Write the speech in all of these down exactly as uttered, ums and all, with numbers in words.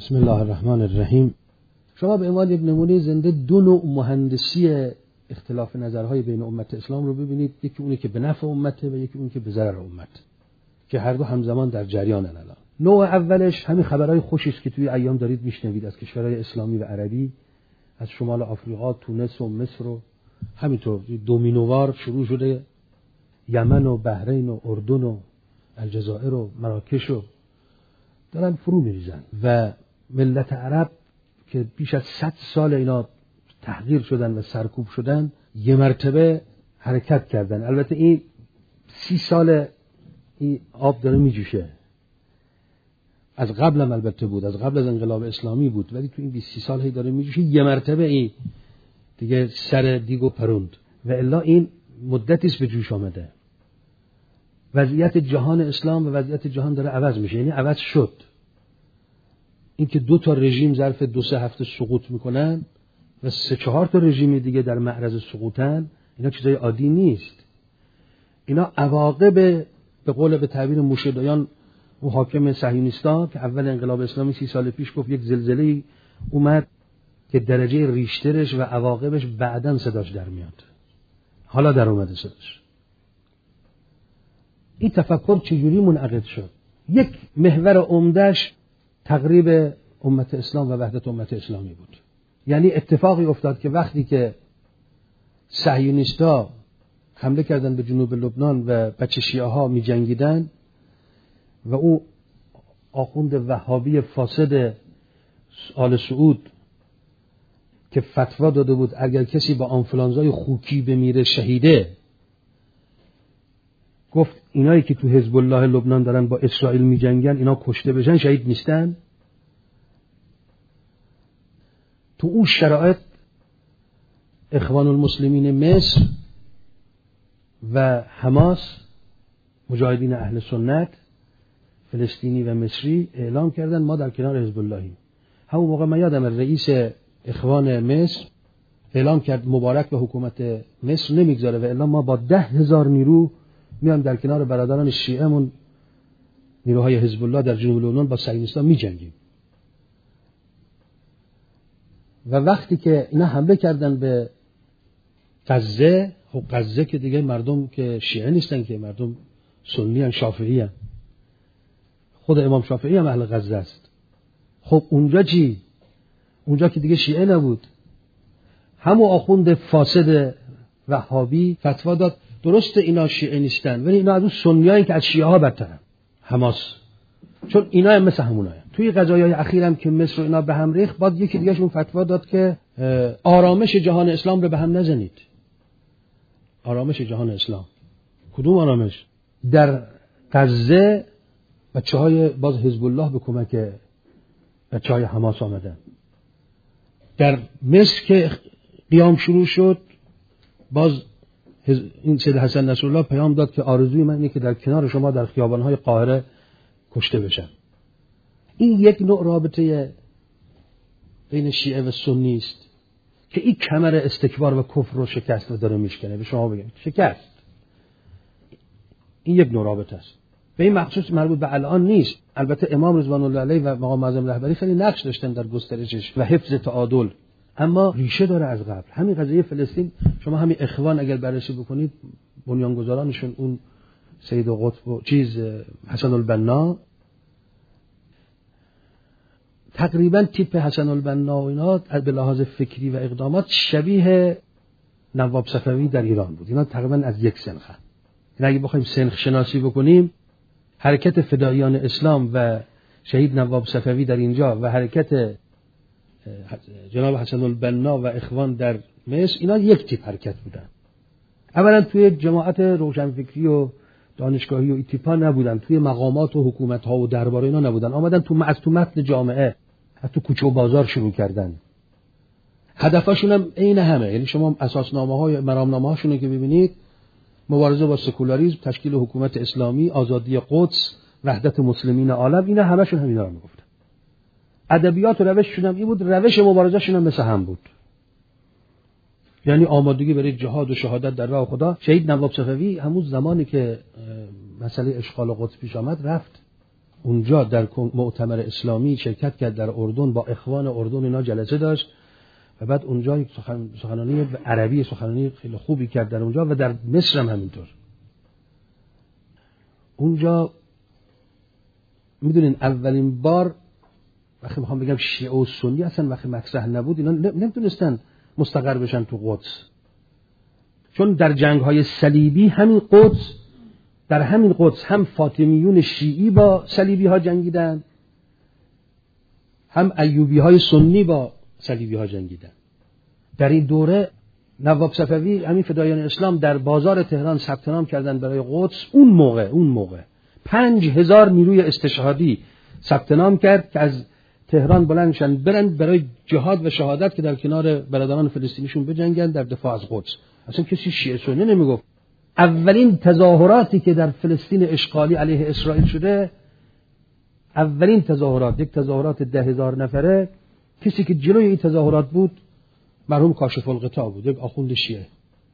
بسم الله الرحمن الرحیم. شما به عنوان یک نمونه زنده دو نوع مهندسی اختلاف نظرهای بین امت اسلام رو ببینید، یکی اونی که به نفع امته و یکی اونی که به ضرر امت، که هر دو همزمان در جریانن. الان نوع اولش همین خبرهای خوشی است که توی ایام دارید میشنوید از کشورهای اسلامی و عربی، از شمال آفریقا، تونس و مصر و همینطور دومینووار شروع شده، یمن و بحرین و اردن و الجزایر و مراکش و دارن فرو میریزن و ملت عرب که بیش از صد سال اینا تحقیر شدن و سرکوب شدن یه مرتبه حرکت کردن. البته این سی سال این آب داره میجوشه، از قبل هم البته بود، از قبل از انقلاب اسلامی بود، ولی تو این بیست سی سال هی داره میجوشه. یه مرتبه این دیگه سر دیگو پروند و الا این مدتی است به جوش آمده. وضعیت جهان اسلام و وضعیت جهان داره عوض میشه، یعنی عوض شد. این که دو تا رژیم ظرف دو سه هفته سقوط میکنن و سه چهار تا رژیم دیگه در معرض سقوطن، اینا چیزای عادی نیست. اینا عواقب، به قول به تعبیر موشه‌دایان و حاکم صهیونیستا که اول انقلاب اسلامی سی سال پیش گفت یک زلزله اومد که درجه ریشترش و عواقبش بعداً صداش در میاد، حالا در اومده صداش. این تفکر چجوری منعقد شد؟ یک محور عمده‌اش تقریب امت اسلام و وحدت امت اسلامی بود. یعنی اتفاقی افتاد که وقتی که صهیونیستا حمله کردن به جنوب لبنان و بچه شیعه ها می جنگیدن و او آخوند وهابی فاسد آل سعود که فتوا داده بود اگر کسی با آنفلانزای خوکی بمیره شهیده، گفت اینایی که تو حزب الله لبنان دارن با اسرائیل می جنگن اینا کشته بشن شهید نیستن. تو اون شرایط اخوان المسلمین مصر و حماس، مجاهدین اهل سنت فلسطینی و مصری، اعلام کردن ما در کنار حزب اللهیم. همون موقع من یادم رئیس اخوان مصر اعلام کرد مبارک به حکومت مصر نمیگذاره و الا ما با ده هزار نیرو میان در کنار برادران شیعه‌مون، نیروهای حزب الله در جنوب لبنان، با صهیونیست‌ها می‌جنگیم. و وقتی که اینا حمله کردن به غزه، خب غزه که دیگه مردم که شیعه نیستن، که مردم سنی ان، شافعی ان. خود امام شافعی هم اهل غزه است. خب اونجا چی؟ اونجا که دیگه شیعه نبود، همون آخوند فاسد وهابی فتوا داد درسته اینا شیعه نیستن ولی اینا از اون سنیایی که از شیعه ها بدترن، حماس، چون اینا هم مثل همونایه. توی قضایای اخیرم که مصر و اینا به هم ریخت، بعد یکی دیگه شون فتوا داد که آرامش جهان اسلام رو به هم نزنید. آرامش جهان اسلام کدوم آرامش؟ در غزه بچه‌های باز حزب الله به کمک بچه‌های حماس آمدن. در مصر که قیام شروع شد، باز این سید حسن نصرالله پیام داد که آرزوی من اینه که در کنار شما در خیابان‌های قاهره کشته بشن. این یک نوع رابطه بین شیعه و سنی است که این کمر استکبار و کفر رو شکست و داره میشکنه. به شما بگم شکست. این یک نوع رابطه است. به این مخصوص مربوط به الان نیست. البته امام رضوان الله علیه و مقام معظم رهبری خیلی نقش داشتن در گسترشش و حفظ تعادل، اما ریشه داره از قبل. همین قضیه فلسطین، شما همین اخوان اگر بررسی بکنید، بنیانگذارانشون اون سید قطب و چیز حسن البنا، تقریبا تیپ حسن البنا و اینا به لحاظ فکری و اقدامات شبیه نواب صفوی در ایران بود. اینا تقریبا از یک سنخن. این اگه بخوایم سنخ شناسی بکنیم، حرکت فداییان اسلام و شهید نواب صفوی در اینجا و حرکت جناب حسن البنا و اخوان در مصر، اینا یک تیپ حرکت بودن. اولا توی جماعت روشنفکری و دانشگاهی و ایتیپا نبودن، توی مقامات و حکومت ها و دربار اینا نبودن، آمدن تو از تو متن جامعه، از تو کوچه و بازار شروع کردن. هدفشون هم عین همه. یعنی شما اساسنامه های مرامنامه هاشون که ببینید، مبارزه با سکولاریسم، تشکیل حکومت اسلامی، آزادی قدس، وحدت مسلمین عالم، اینا همشون همینا رو میگفتن. ادبیات و روششون هم این بود، روش مبارزه‌شون هم مثل هم بود. یعنی آمادگی برای جهاد و شهادت در راه خدا. شهید نواب صفوی همون زمانی که مسئله اشغال قدس پیش آمد رفت اونجا در مؤتمر اسلامی شرکت کرد در اردن، با اخوان اردن اینا جلسه داشت و بعد اونجا یک سخن... سخنرانی عربی سخنرانی خیلی خوبی کرد در اونجا و در مصر هم همینطور. اونجا میدونین اولین بار وقتی میخوام بگم شیعه و سنی اصلا وقتی مطرح نبود، اینا نمیتونستن مستقر بشن تو قدس، چون در جنگ‌های صلیبی همین قدس، در همین قدس هم فاطمیون شیعی با صلیبی ها جنگیدن، هم ایوبی های سنی با صلیبی ها جنگیدن. در این دوره نواب صفوی همین فدایان اسلام در بازار تهران ثبت نام کردن برای قدس. اون موقع اون موقع پنج هزار نیروی استشهادی ثبت نام کرد که از تهران بلند شن برن برای جهاد و شهادت که در کنار برادران فلسطینیشون بجنگن در دفاع از قدس. اصلا کسی شیعه سنی نمیگفت. اولین تظاهراتی که در فلسطین اشغالی علیه اسرائیل شده، اولین تظاهرات، یک تظاهرات ده هزار نفره، کسی که جلوی این تظاهرات بود مرحوم کاشف الغطا بود، یک آخوند شیعه.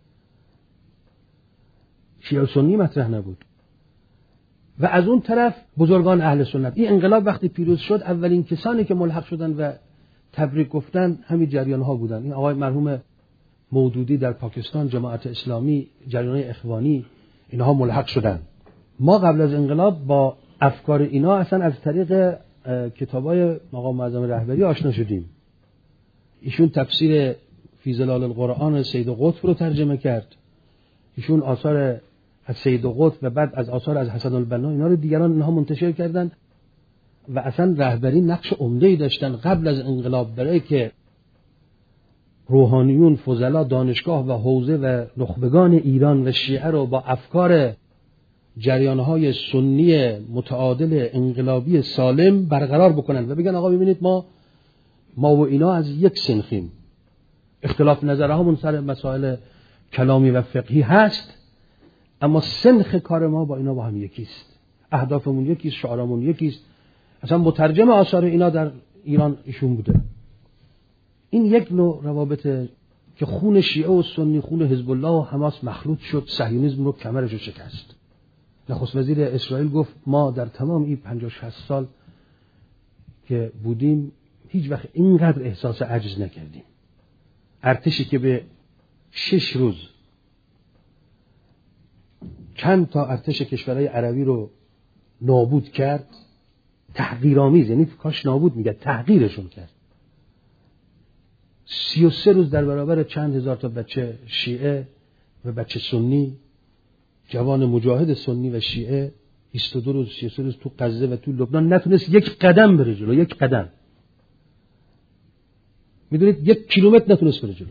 شیعه سنی مطرح نبود. و از اون طرف بزرگان اهل سنت. این انقلاب وقتی پیروز شد، اولین کسانی که ملحق شدن و تبریک گفتن همین جریان ها بودن. این آقای مرحوم مودودی در پاکستان، جماعت اسلامی، جریان اخوانی، اینها ملحق شدن. ما قبل از انقلاب با افکار اینا اصلا از طریق کتابای مقام معظم رهبری آشنا شدیم. ایشون تفسیر فی ظلال القرآن سید قطب رو ترجمه کرد. ایشون آثار از سید قطب و بعد از آثار از حسن البنا اینا رو دیگران اینها منتشر کردن و اصلا رهبری نقش عمده‌ای داشتن قبل از انقلاب برای که روحانیون، فضلا، دانشگاه و حوزه و نخبگان ایران و شیعه رو با افکار جریانهای سنی متعادل انقلابی سالم برقرار بکنن و بگن آقا ببینید ما ما و اینا از یک سنخیم، اختلاف نظرهامون سر مسائل کلامی و فقهی هست، اما سنخ کار ما با اینا با هم یکیست، اهدافمون یکیست، شعارمون یکیست. اصلا مترجم آثار اینا در ایران ایشون بوده. این یک نوع روابط که خون شیعه و سنی، خون حزب الله و حماس مخلوط شد، صهیونیسم رو کمرش شکست. نخست وزیر اسرائیل گفت ما در تمام این پنجاه شصت سال که بودیم هیچ وقت اینقدر احساس عجز نکردیم. ارتشی که به شش روز چند تا ارتش کشورهای عربی رو نابود کرد، تحقیرآمیز، یعنی کاش نابود میگه، تحقیرشون کرد. سی و سه روز در برابر چند هزار تا بچه شیعه و بچه سنی، جوان مجاهد سنی و شیعه، بیست و دو روز، سی و سه روز تو غزه و تو لبنان نتونست یک قدم بره جلو، یک قدم. میدونید یک کیلومتر نتونست بره جلو.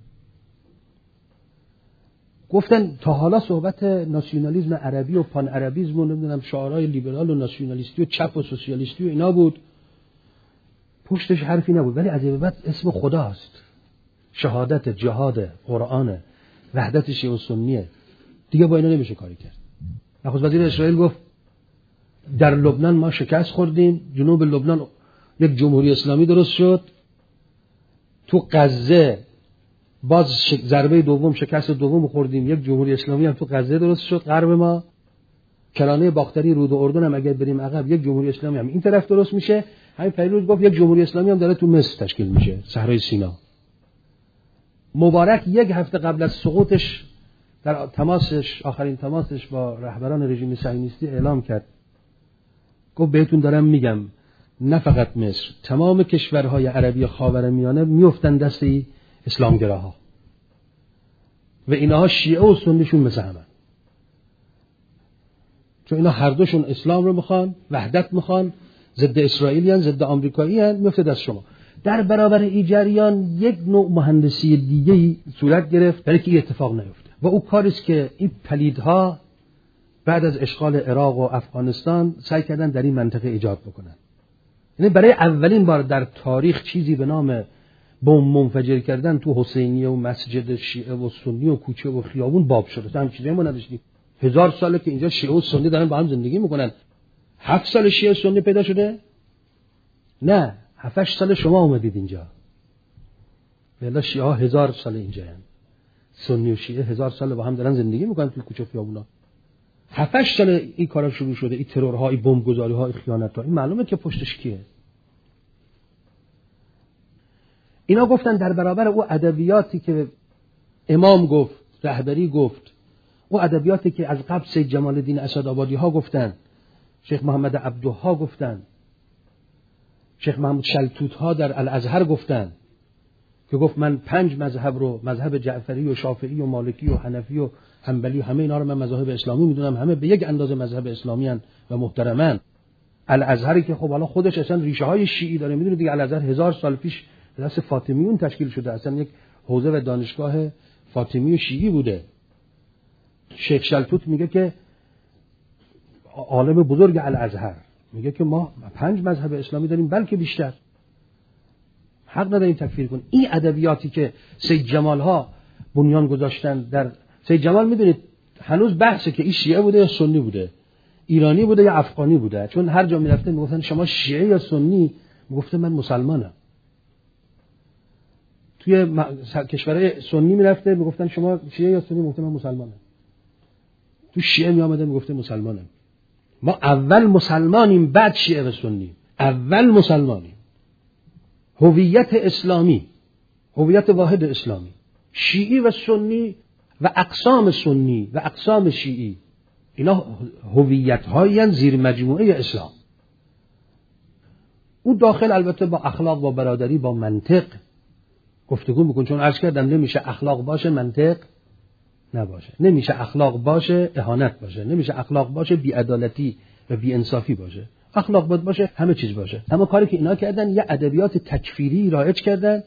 گفتن تا حالا صحبت ناسیونالیسم عربی و پان عربیسم و نمیدونم شعارهای لیبرال و ناسیونالیستی و چپ و سوسیالیستی و اینا بود، پشتش حرفی نبود، ولی از این بعد اسم خداست، شهادت، جهاد، قرآن، وحدت شیعه و سنیه، دیگه با اینا نمیشه کاری کرد. نخست وزیر اسرائیل گفت در لبنان ما شکست خوردیم، جنوب لبنان یک جمهوری اسلامی درست شد، تو غزه باز ضربه دوم، شکست دوم خوردیم، یک جمهوری اسلامی هم تو غزه درست شد، غرب ما کرانه باختری رود اردن هم اگر بریم عقب یک جمهوری اسلامی هم این طرف درست میشه. همین پیروز گفت یک جمهوری اسلامی هم داره تو مصر تشکیل میشه، صحرای سینا. مبارک یک هفته قبل از سقوطش در تماسش، آخرین تماسش با رهبران رژیم صهیونیستی اعلام کرد، گفت بهتون دارم میگم نه فقط مصر، تمام کشورهای عربی خاورمیانه میافتن دست اسلامگراها و اینها شیعه و سنیشون مثل همن، چون اینا هر دوشون اسلام رو میخوان، وحدت میخوان، ضد اسرائیلی هن، ضد آمریکایی هن، میفته دست شما. در برابر این جریان یک نوع مهندسی دیگه صورت گرفت برای که این اتفاق نیفته و او کاریست که این پلیدها بعد از اشغال عراق و افغانستان سعی کردن در این منطقه ایجاد بکنن. یعنی برای اولین بار در تاریخ چیزی به نام بمب منفجر کردن تو حسینیه و مسجد شیعه و سنی و کوچه و خیابون باب شده. هم چیزی ما نداشتیم. هزار ساله که اینجا شیعه و سنی دارن با هم زندگی میکنن. هفت سال شیعه و سنی پیدا شده؟ نه، هفتش سال شما اومدید اینجا. بلا شیعه ها هزار سال اینجا هستند. سنی و شیعه هزار سال با هم دارن زندگی میکنن تو کوچه و خیابونا. هفتش سال این کارا شروع شده، این ترورها، این بمبگذاری‌ها، این خیانت‌ها، این معلومه که پشتش کیه. اینا گفتن در برابر او ادبیاتی که امام گفت، رهبری گفت، او ادبیاتی که از قبل سید جمال الدین اسدآبادی ها گفتن، شیخ محمد عبدوها گفتن، شیخ محمود شلتوت ها در الازهر گفتن که گفت من پنج مذهب رو، مذهب جعفری و شافعی و مالکی و حنفی و حنبلی، همه اینا رو من مذاهب اسلامی میدونم، همه به یک اندازه مذهب اسلامی هستند و محترمن. الازهری که خب حالا خودش اصلا ریشه های شیعی داره، میدونید دیگه الازهر هزار سال پیش دست فاطمیون تشکیل شده، اصلا یک حوزه و دانشگاه فاطمی و شیعی بوده. شیخ شلتوت میگه که عالم بزرگ الازهر میگه که ما پنج مذهب اسلامی داریم بلکه بیشتر، حق نداریم تکفیر کنیم. این ادبیاتی که سید جمال ها بنیان گذاشتن در سید جمال، میدونید هنوز بحثه که این شیعه بوده یا سنی بوده، ایرانی بوده یا افغانی بوده، چون هر جا میرفته میگفتن شما شیعه یا سنی، میگفته من مسلمانم. توی م... کشورهای سنی میرفته میگفتن شما شیعه یا سنی، میگفته من مسلمانم. تو شیعه میامده میگفته مسلمانم. ما اول مسلمانیم بعد شیعه و سنی، اول مسلمانیم. هویت اسلامی، هویت واحد اسلامی، شیعی و سنی و اقسام سنی و اقسام شیعی، اینا هویت هایی زیر مجموعه اسلام. او داخل البته با اخلاق، با برادری، با منطق گفتگو میکن، چون عرض کردم نمیشه اخلاق باشه منطق نباشه، نمیشه اخلاق باشه اهانت باشه، نمیشه اخلاق باشه بی‌عدالتی و بی‌انصافی باشه. اخلاق باید باشه همه چیز باشه. اما کاری که اینا کردن یه ادبیات تکفیری رایج کردن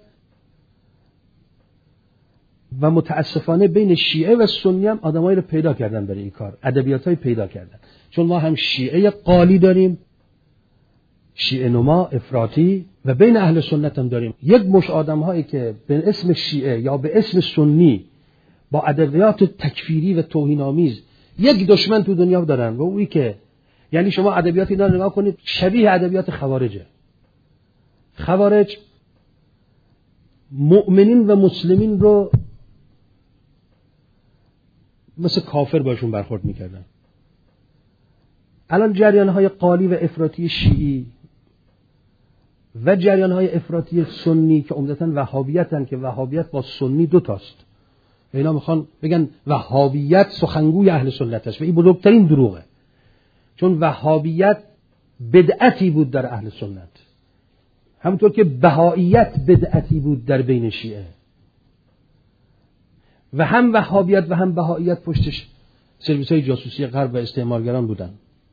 و متاسفانه بین شیعه و سنی هم آدمایی رو پیدا کردن برای این کار، ادبیاتای پیدا کردن. چون ما هم شیعه قالی داریم، شیعه نما افراطی، و بین اهل سنت هم داریم یک مش آدم‌هایی که به اسم شیعه یا به اسم سنی با ادبیات تکفیری و توهین‌آمیز یک دشمن تو دنیا دارن، و اویی که یعنی شما ادبیات اینا رو نگاه کنید شبیه ادبیات خوارجه. خوارج مؤمنین و مسلمین رو مثل کافر باشون برخورد میکردن. الان جریان‌های قالی و افراطی شیعی و جریان‌های افراطی سنی که عمدتاً وهابیتن، که وهابیت با سنی دو تاست، اینا میخوان بگن وهابیت سخنگوی اهل سنت است و این بزرگترین دروغه، چون وهابیت بدعتی بود در اهل سنت، همونطور که بهائیت بدعتی بود در بین شیعه، و هم وهابیت و هم بهائیت پشتش سرویس‌های جاسوسی غرب و استعمارگران بودن.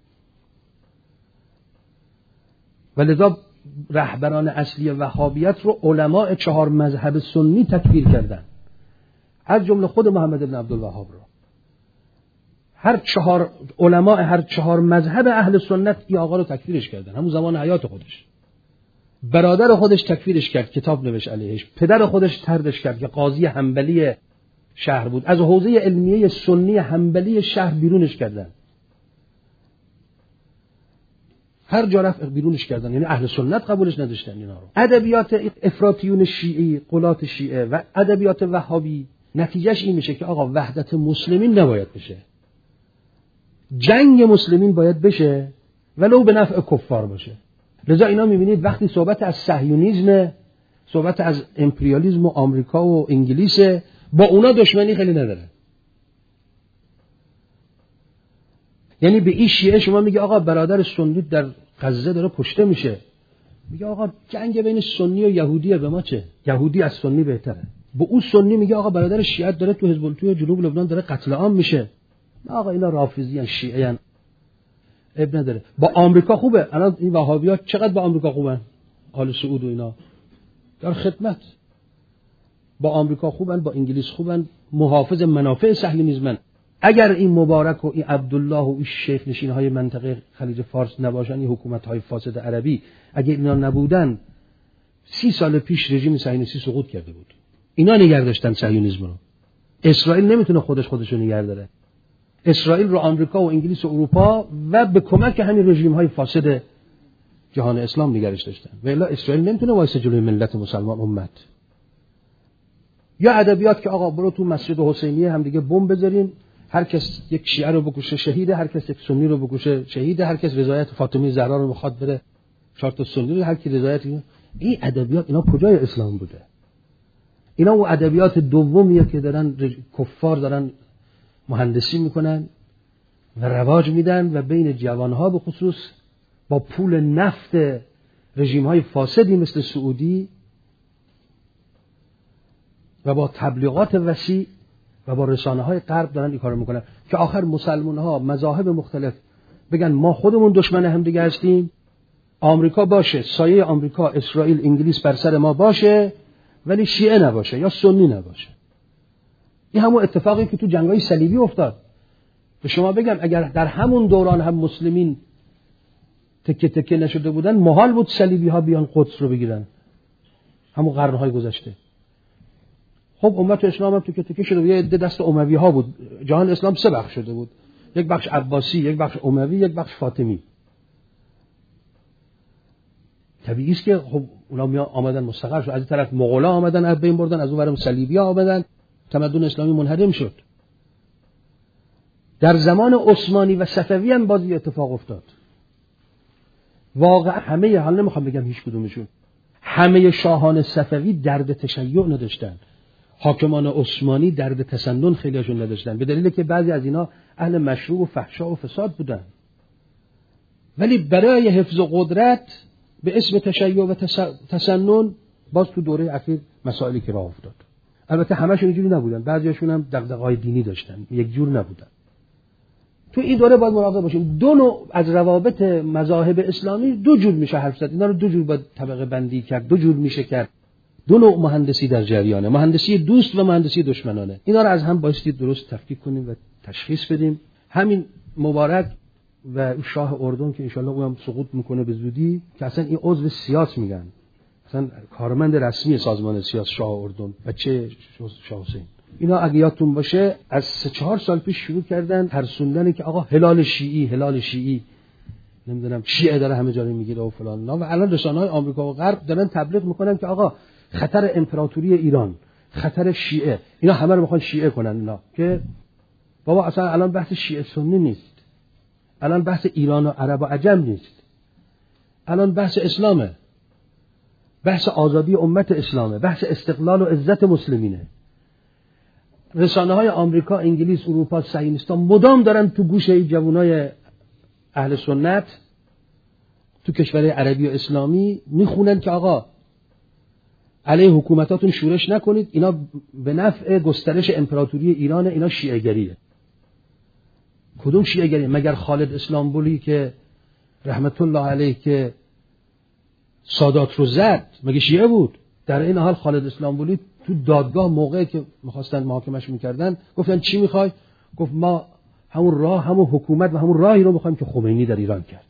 و لذا رهبران اصلی وهابیت رو علماء چهار مذهب سنی تکفیر کردن، از جمله خود محمد بن عبدالوهاب رو. هر چهار علماء هر چهار مذهب اهل سنت این آقا رو تکفیرش کردن، همون زمان حیات خودش. برادر خودش تکفیرش کرد، کتاب نوشت علیهش. پدر خودش طردش کرد که قاضی حنبلی شهر بود، از حوزه علمیه سنی حنبلی شهر بیرونش کردن، هر جا رفت بیرونش کردن، یعنی اهل سنت قبولش نداشتن اینا رو. ادبیات افراطیون شیعی، قلات شیعه و ادبیات وهابی نتیجهش این میشه که آقا وحدت مسلمین نباید بشه، جنگ مسلمین باید بشه ولو به نفع کفار باشه. لذا اینا میبینید وقتی صحبت از صهیونیسم، صحبت از امپریالیسم و آمریکا و انگلیس، با اونا دشمنی خیلی نداره. یعنی به این شیعه شما میگه آقا برادر سنی در غزه داره کشته میشه، میگه آقا جنگ بین سنی و یهودیه، به ما چه؟ یهودی از سنی بهتره. به اون سنی میگه آقا برادر شیعه داره تو حزب الله تو جنوب لبنان داره قتل عام میشه، آقا اینا رافضی ان شیعه ان، اب نداره. با آمریکا خوبه، الان این وهابیات چقدر با آمریکا خوبن، آل سعود و اینا در خدمت، با آمریکا خوبن، با انگلیس خوبن، محافظ منافع صهیونیسمن. اگر این مبارک و این عبدالله و این شیخ نشین‌های منطقه خلیج فارس نباشن، این حکومت‌های فاسد عربی اگر اینا نبودن، سی سال پیش رژیم صهیونیستی سقوط کرده بود. اینا نگه داشتن صهیونیسم رو. اسرائیل نمیتونه خودش خودش رو نگه داره. اسرائیل رو آمریکا و انگلیس و اروپا و به کمک همین رژیم‌های فاسد جهان اسلام نگرش داشتن. و الا اسرائیل نمیتونه وایسه جلوی ملت مسلمان امت. یا ادبیات که آقا برو تو مسجد حسینیه هم دیگه بمب بذاریم، هر کس یک شیعه رو بکشه شهیده، هر کس یک سنی رو بکشه شهیده، هر کس رضایت فاطمه زهرا رو بخواد بره چهار تا سنی رو، هر کی رضایت. این ادبیات اینا کجای اسلام بوده؟ اینا اون ادبیات دومیه که دارن کفار دارن مهندسی میکنن و رواج میدن و بین جوانها به خصوص با پول نفت رژیم‌های فاسدی مثل سعودی و با تبلیغات وسیع و با رسانه‌های غرب دارن این کارو میکنن که آخر مسلمان‌ها مذاهب مختلف بگن ما خودمون دشمن هم دیگه هستیم، آمریکا باشه، سایه آمریکا، اسرائیل، انگلیس بر سر ما باشه، ولی شیعه نباشه یا سنی نباشه. این همون اتفاقی که تو جنگ‌های صلیبی افتاد. به شما بگم اگر در همون دوران هم مسلمین تکه تکه نشده بودن، محال بود صلیبی ها بیان قدس رو بگیرن. همون قرن‌های گذشته. خب امت اسلام هم تکه تکه شده، یه عده دست اموی ها بود. جهان اسلام سه بخش شده بود. یک بخش عباسی، یک بخش اموی، یک بخش فاطمی. طبیعی است که خب اونا می آمدن مستقر شد. از این طرف مغولا آمدن از بین بردن، از اون ورم صلیبی ها آمدن، تمدن اسلامی منهدم شد. در زمان عثمانی و صفوی هم باز اتفاق افتاد. واقعا همه، حال نمیخوام بگم هیچ کدومشون، همه شاهان صفوی درد تشیع نداشتن. حاکمان عثمانی درد تسنن خیلیشون نداشتن، به دلیل که بعضی از اینا اهل مشروع و فحشا و فساد بودن. ولی برای حفظ قدرت به اسم تشیع و تسنن باز تو دوره اخیر مسائلی که راه افتاد. البته همشون اینجوری نبودن، بعضیاشون هم دغدغه‌های دینی داشتن، یک جور نبودن. تو این دوره باید مراقب باشیم. دو نوع از روابط مذاهب اسلامی دو جور میشه حرف زد. اینا رو دو جور باید طبقه بندی کرد، دو جور میشه کرد. دو نوع مهندسی در جریانه، مهندسی دوست و مهندسی دشمنانه. اینا رو از هم بایستی درست تفکیک کنیم و تشخیص بدیم. همین مبارک و شاه اردن که انشالله اونم سقوط میکنه به زودی، که اصلا این عضو سیاس میگن، اصلا کارمند رسمی سازمان سیاس شاه اردن و چه شاه حسین. اینا اگه یادتون باشه از سه چهار سال پیش شروع کردن ترسوندن که آقا هلال شیعی، هلال شیعی، نمیدونم شیعه داره همه جا رو میگیره و فلان. و الان رسانه‌های آمریکا و غرب دارن تبلیغ میکنن که آقا خطر امپراتوری ایران، خطر شیعه، اینا همه رو میخوان شیعه کنن. اینا که بابا اصلا الان بحث شیعه سنی نیست، الان بحث ایران و عرب و عجم نیست، الان بحث اسلامه، بحث آزادی امت اسلامه، بحث استقلال و عزت مسلمینه. رسانه‌های آمریکا، انگلیس، اروپا، صهیونیست‌ها مدام دارن تو گوشه جوانای اهل سنت تو کشورهای عربی و اسلامی میخونن که آقا علیه حکومتاتون شورش نکنید، اینا به نفع گسترش امپراتوری ایران، اینا شیعه گریه. کدوم شیعه گریه؟ مگر خالد اسلامبولی که رحمت الله علیه که سادات رو زد مگه شیعه بود؟ در این حال خالد اسلامبولی تو دادگاه موقعی که می‌خواستن محاکمش می‌کردن گفتن چی می‌خوای؟ گفت ما همون راه، همون حکومت و همون راهی رو می‌خوایم که خمینی در ایران کرد.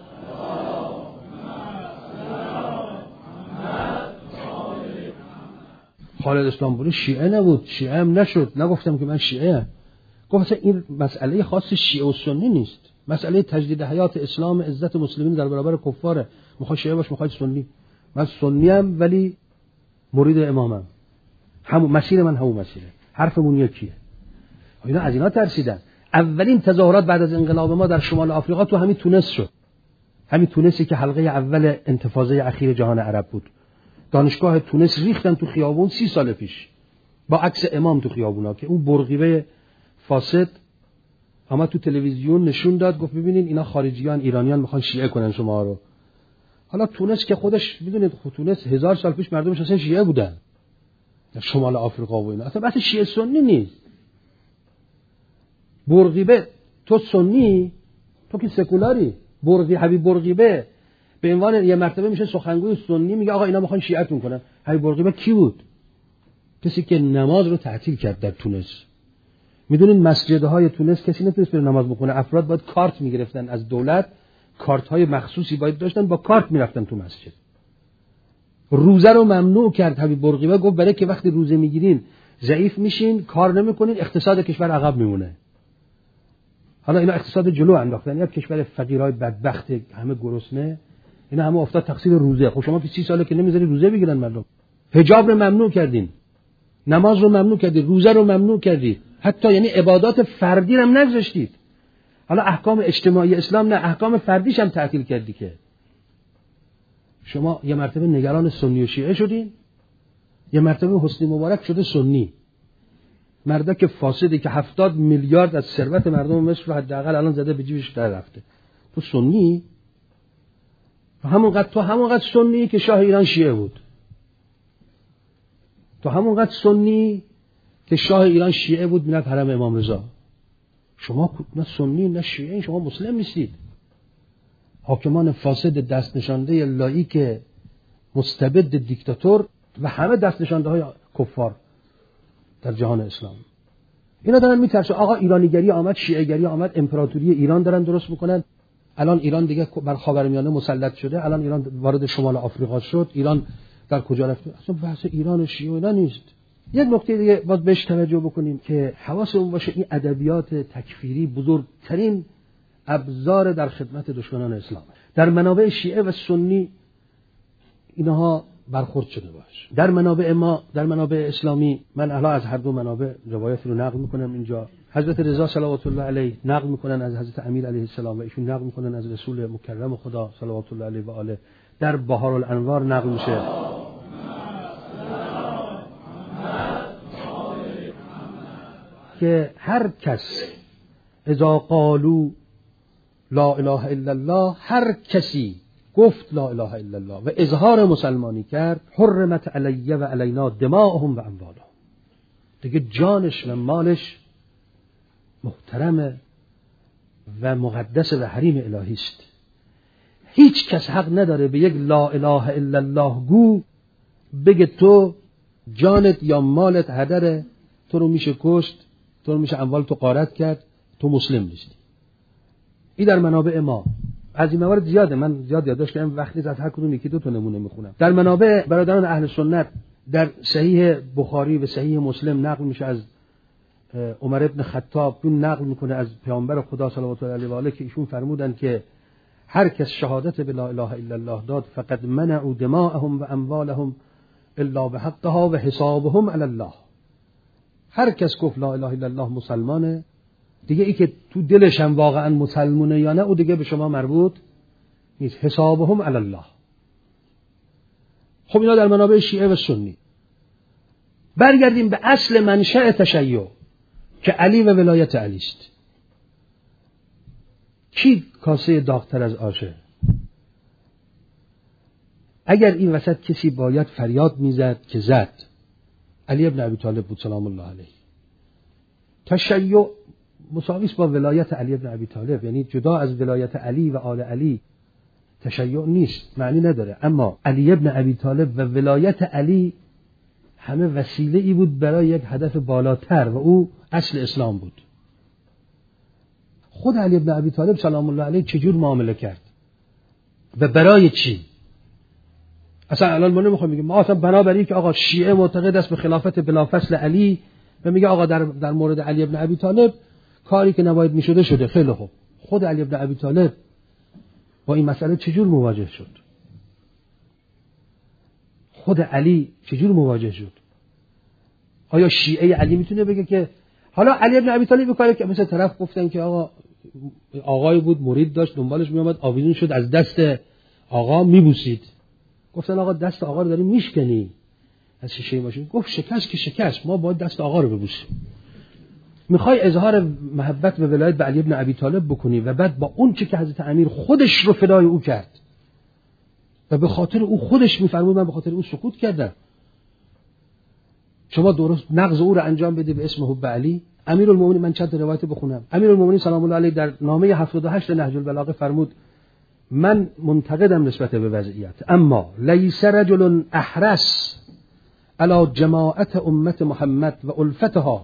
خالد اسلامبولی شیعه نبود، شیعه هم نشد، نگفتم که من شیعه ام. گفت این مسئله خاص شیعه و سنی نیست، مسئله تجدید حیات اسلام، عزت مسلمین در برابر کفاره. می‌خوای شیعه باش، می‌خوای سنی. من سنی ام ولی مرید امامم، همون مسیر من همون مسیره، حرفمون یکیه. اینا از اینا ترسیدن. اولین تظاهرات بعد از انقلاب ما در شمال آفریقا تو همین تونس شد، همین تونسی که حلقه اول انتفاضه اخیر جهان عرب بود. دانشگاه تونس ریختن تو خیابون سی سال پیش با عکس امام تو خیابونا، که اون برقیبه فاسد اما تو تلویزیون نشون داد، گفت ببینین اینا خارجیان ایرانیان میخوان شیعه کنن شما رو. حالا تونس که خودش میدونید تونس هزار سال پیش مردمش اصلا شیعه بودن، در شمال آفریقا و اینا اصلا بحث شیعه سنی نیست. برقیبه تو سنی، تو که سکولاری. برقی حبیب برقیبه به عنوان یه مرتبه میشه سخنگوی سنی، میگه آقا اینا میخوان شیعه‌تون کنن. حبیب برقیبه کی بود؟ کسی که نماز رو تعطیل کرد در تونس. میدونین مسجدهای تونس کسی نمیتونست بره نماز بخونه، افراد باید کارت میگرفتن از دولت، کارت های مخصوصی باید داشتن، با کارت میرفتن تو مسجد. روزه رو ممنوع کرد حبیب برقیبه، گفت برای که وقتی روزه میگیرین ضعیف میشین، کار نمیکنین، اقتصاد کشور عقب میمونه. حالا اینا اقتصاد جلو انداختن، یا کشور فقیرای بدبخت همه گرسنه، اینا همه افتاد تقصیر روزه. خب شما که سی ساله که نمیذاری روزه بگیرن مردم. حجاب رو ممنوع کردین، نماز رو ممنوع کردید، روزه رو ممنوع کردید. حتی یعنی عبادات فردی هم نگذاشتید. حالا احکام اجتماعی اسلام نه، احکام فردیش هم تعطیل کردی. که شما یه مرتبه نگران سنی و شیعه شدین، یه مرتبه حسنی مبارک شده سنی. مردک فاسدی که هفتاد میلیارد از ثروت مردم مصر رو حداقل الان زده به جیبش در رفته. تو سنی؟ همونقدر تو همونقدر سنی که شاه ایران شیعه بود. تو همونقدر سنی که شاه ایران شیعه بود میرفت حرم امام رضا. شما نه سنی نه شیعه، شما مسلم نیستید. حاکمان فاسد دست نشانده لاییک مستبد دیکتاتور و همه دست نشانده های کفار در جهان اسلام. اینا دارن میترسن آقا ایرانیگری آمد، شیعه‌گری آمد، امپراتوری ایران دارن درست میکنن. الان ایران دیگه بر خاورمیانه مسلط شده، الان ایران وارد شمال آفریقا شد، ایران در کجا رفت؟ اصلا بحث ایران و شیعه اینا نیست. یک نکته دیگه باید بهش توجه بکنیم که حواسمون باشه این ادبیات تکفیری بزرگترین ابزار در خدمت دشمنان اسلام. در منابع شیعه و سنی اینها برخورد شده باشه. در منابع ما، در منابع اسلامی، من احلا از هر دو منابع روایت رو نقل میکنم اینجا. حضرت رضا صلوات الله علیه نقل میکنن از حضرت امیر علیه السلام و ایشون نقل میکنن از رسول مکرم خدا صلوات الله علیه و آله. در بهار الانوار نقل میشه که هر کس اذا قالوا لا اله الا الله، هر کسی گفت لا اله الا الله و اظهار مسلمانی کرد، حرمت علیه و علینا دماءهم و اموالهم، دیگه جانش و مالش محترم و مقدس و حریم الهی است. هیچ کس حق نداره به یک لا اله الا الله گو بگه تو جانت یا مالت هدره، تو رو میشه کشت، تو رو میشه اموال تو غارت کرد، تو مسلم نیستی. این در منابع ما. از این موارد زیاده، من زیاد یادداشت کردم، وقتی از هر کدوم یکی دو تا نمونه میخونم. در منابع برادران اهل سنت در صحیح بخاری و صحیح مسلم نقل میشه از عمر ابن خطاب، اون نقل میکنه از پیامبر خدا صلوات الله علیه و آله که ایشون فرمودن که هر کس شهادت به لا اله الا الله داد فقد منعوا دماءهم و اموالهم الا بحقها و حسابهم علی الله. هر کس گفت لا اله الا الله مسلمانه، دیگه ای که تو دلش هم واقعا مسلمونه یا نه او دیگه به شما مربوط نیست. حسابهم علی الله. خب اینا در منابع شیعه و سنی. برگردیم به اصل منشأ تشیع که علی و ولایت علی است. کی کاسه داغ‌تر از آشه؟ اگر این وسط کسی باید فریاد میزد که زد، علی ابن ابی طالب بود سلام الله علیه. تشیع مساوی است با ولایت علی ابن ابی طالب، یعنی جدا از ولایت علی و آل علی تشیع نیست، معنی نداره. اما علی ابن ابی طالب و ولایت علی همه وسیله ای بود برای یک هدف بالاتر و او اصل اسلام بود. خود علی ابن ابی طالب سلام الله علیه چجور معامله کرد و برای چی؟ اصلا الان ما نمیخوایم بگیم ما اصلا بنابراین که آقا شیعه معتقد است به خلافت بلافصل علی و میگه آقا در در مورد علی ابن ابی طالب کاری که نباید میشده شده. خیلی خوب، خود علی ابن ابی طالب با این مسئله چجور مواجه شد؟ خود علی چجور مواجه شد؟ آیا شیعه علی میتونه بگه که حالا علی ابن ابی طالب کاری که مثلا طرف گفتن که آقا آقای بود مرید داشت دنبالش میومد آویزون شد از دست آقا میبوسید، گفتن آقا دست آقا رو داری میشکنی از شیشه ماشین، گفت شکست که شکست، ما باید دست آقا رو ببوسیم. میخوای اظهار محبت و ولایت به علی ابن ابی طالب بکنی و بعد با اون چه که حضرت امیر خودش رو فدای او کرد و به خاطر او خودش میفرمود من به خاطر او سکوت کردم، شما درست نقض او رو انجام بدی به اسم حب علی. امیرالمومنین، من چند تا روایت بخونم. امیرالمومنین سلام الله علیه در نامه هفتاد و هشت نهج البلاغه فرمود من منتقدم نسبت به وضعیت، اما لیس رجل احرس علی جماعت امت محمد و الفتها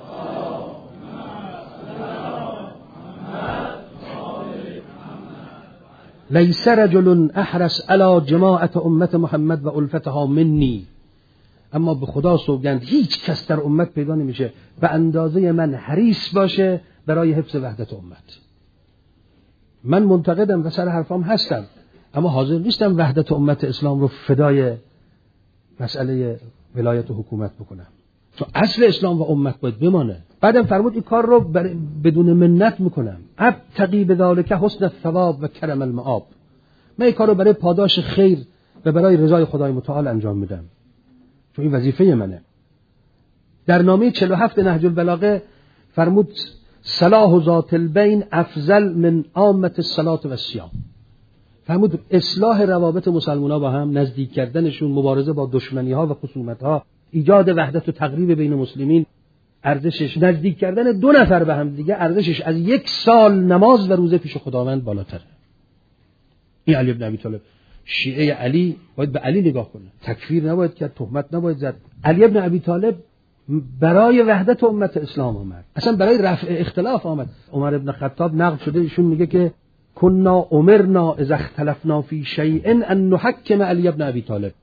لیس رجل احرس علی جماعت امت محمد و الفتها منی. اما به خدا سوگند هیچ کس در امت پیدا نمیشه به اندازه من حریص باشه برای حفظ وحدت امت. من منتقدم و سر حرفام هستم، اما حاضر نیستم وحدت امت اسلام رو فدای مسئله ولایت و حکومت بکنم، چون اصل اسلام و امت باید بمانه. بعدم فرمود این کار رو بدون منت میکنم. ابتغی بذالک حسن الثواب و کرم المآب. من این کار رو برای پاداش خیر و برای رضای خدای متعال انجام میدم، چون این وظیفه منه. در نامه چهل و هفت نهج البلاغه فرمود صلاح ذات البین افضل من عامة الصلاة و الصیام. فرمود اصلاح روابط مسلمان‌ها با هم، نزدیک کردنشون، مبارزه با دشمنی‌ها و خصومت‌ها، ایجاد وحدت و تقریب بین مسلمین، ارزشش نزدیک کردن دو نفر به هم دیگه، ارزشش از یک سال نماز و روزه پیش خداوند بالاتره. این علی بن ابی طالب، شیعه علی باید به علی نگاه کنه، تکفیر نباید کرد، تهمت نباید زد. علی بن ابی طالب برای وحدت امت اسلام آمد، اصلا برای رفع اختلاف آمد. عمر ابن خطاب نقل شده ایشون میگه که کنا امرنا اذا اختلفنا فی شیء ان نحکم علی بن ابی طالب.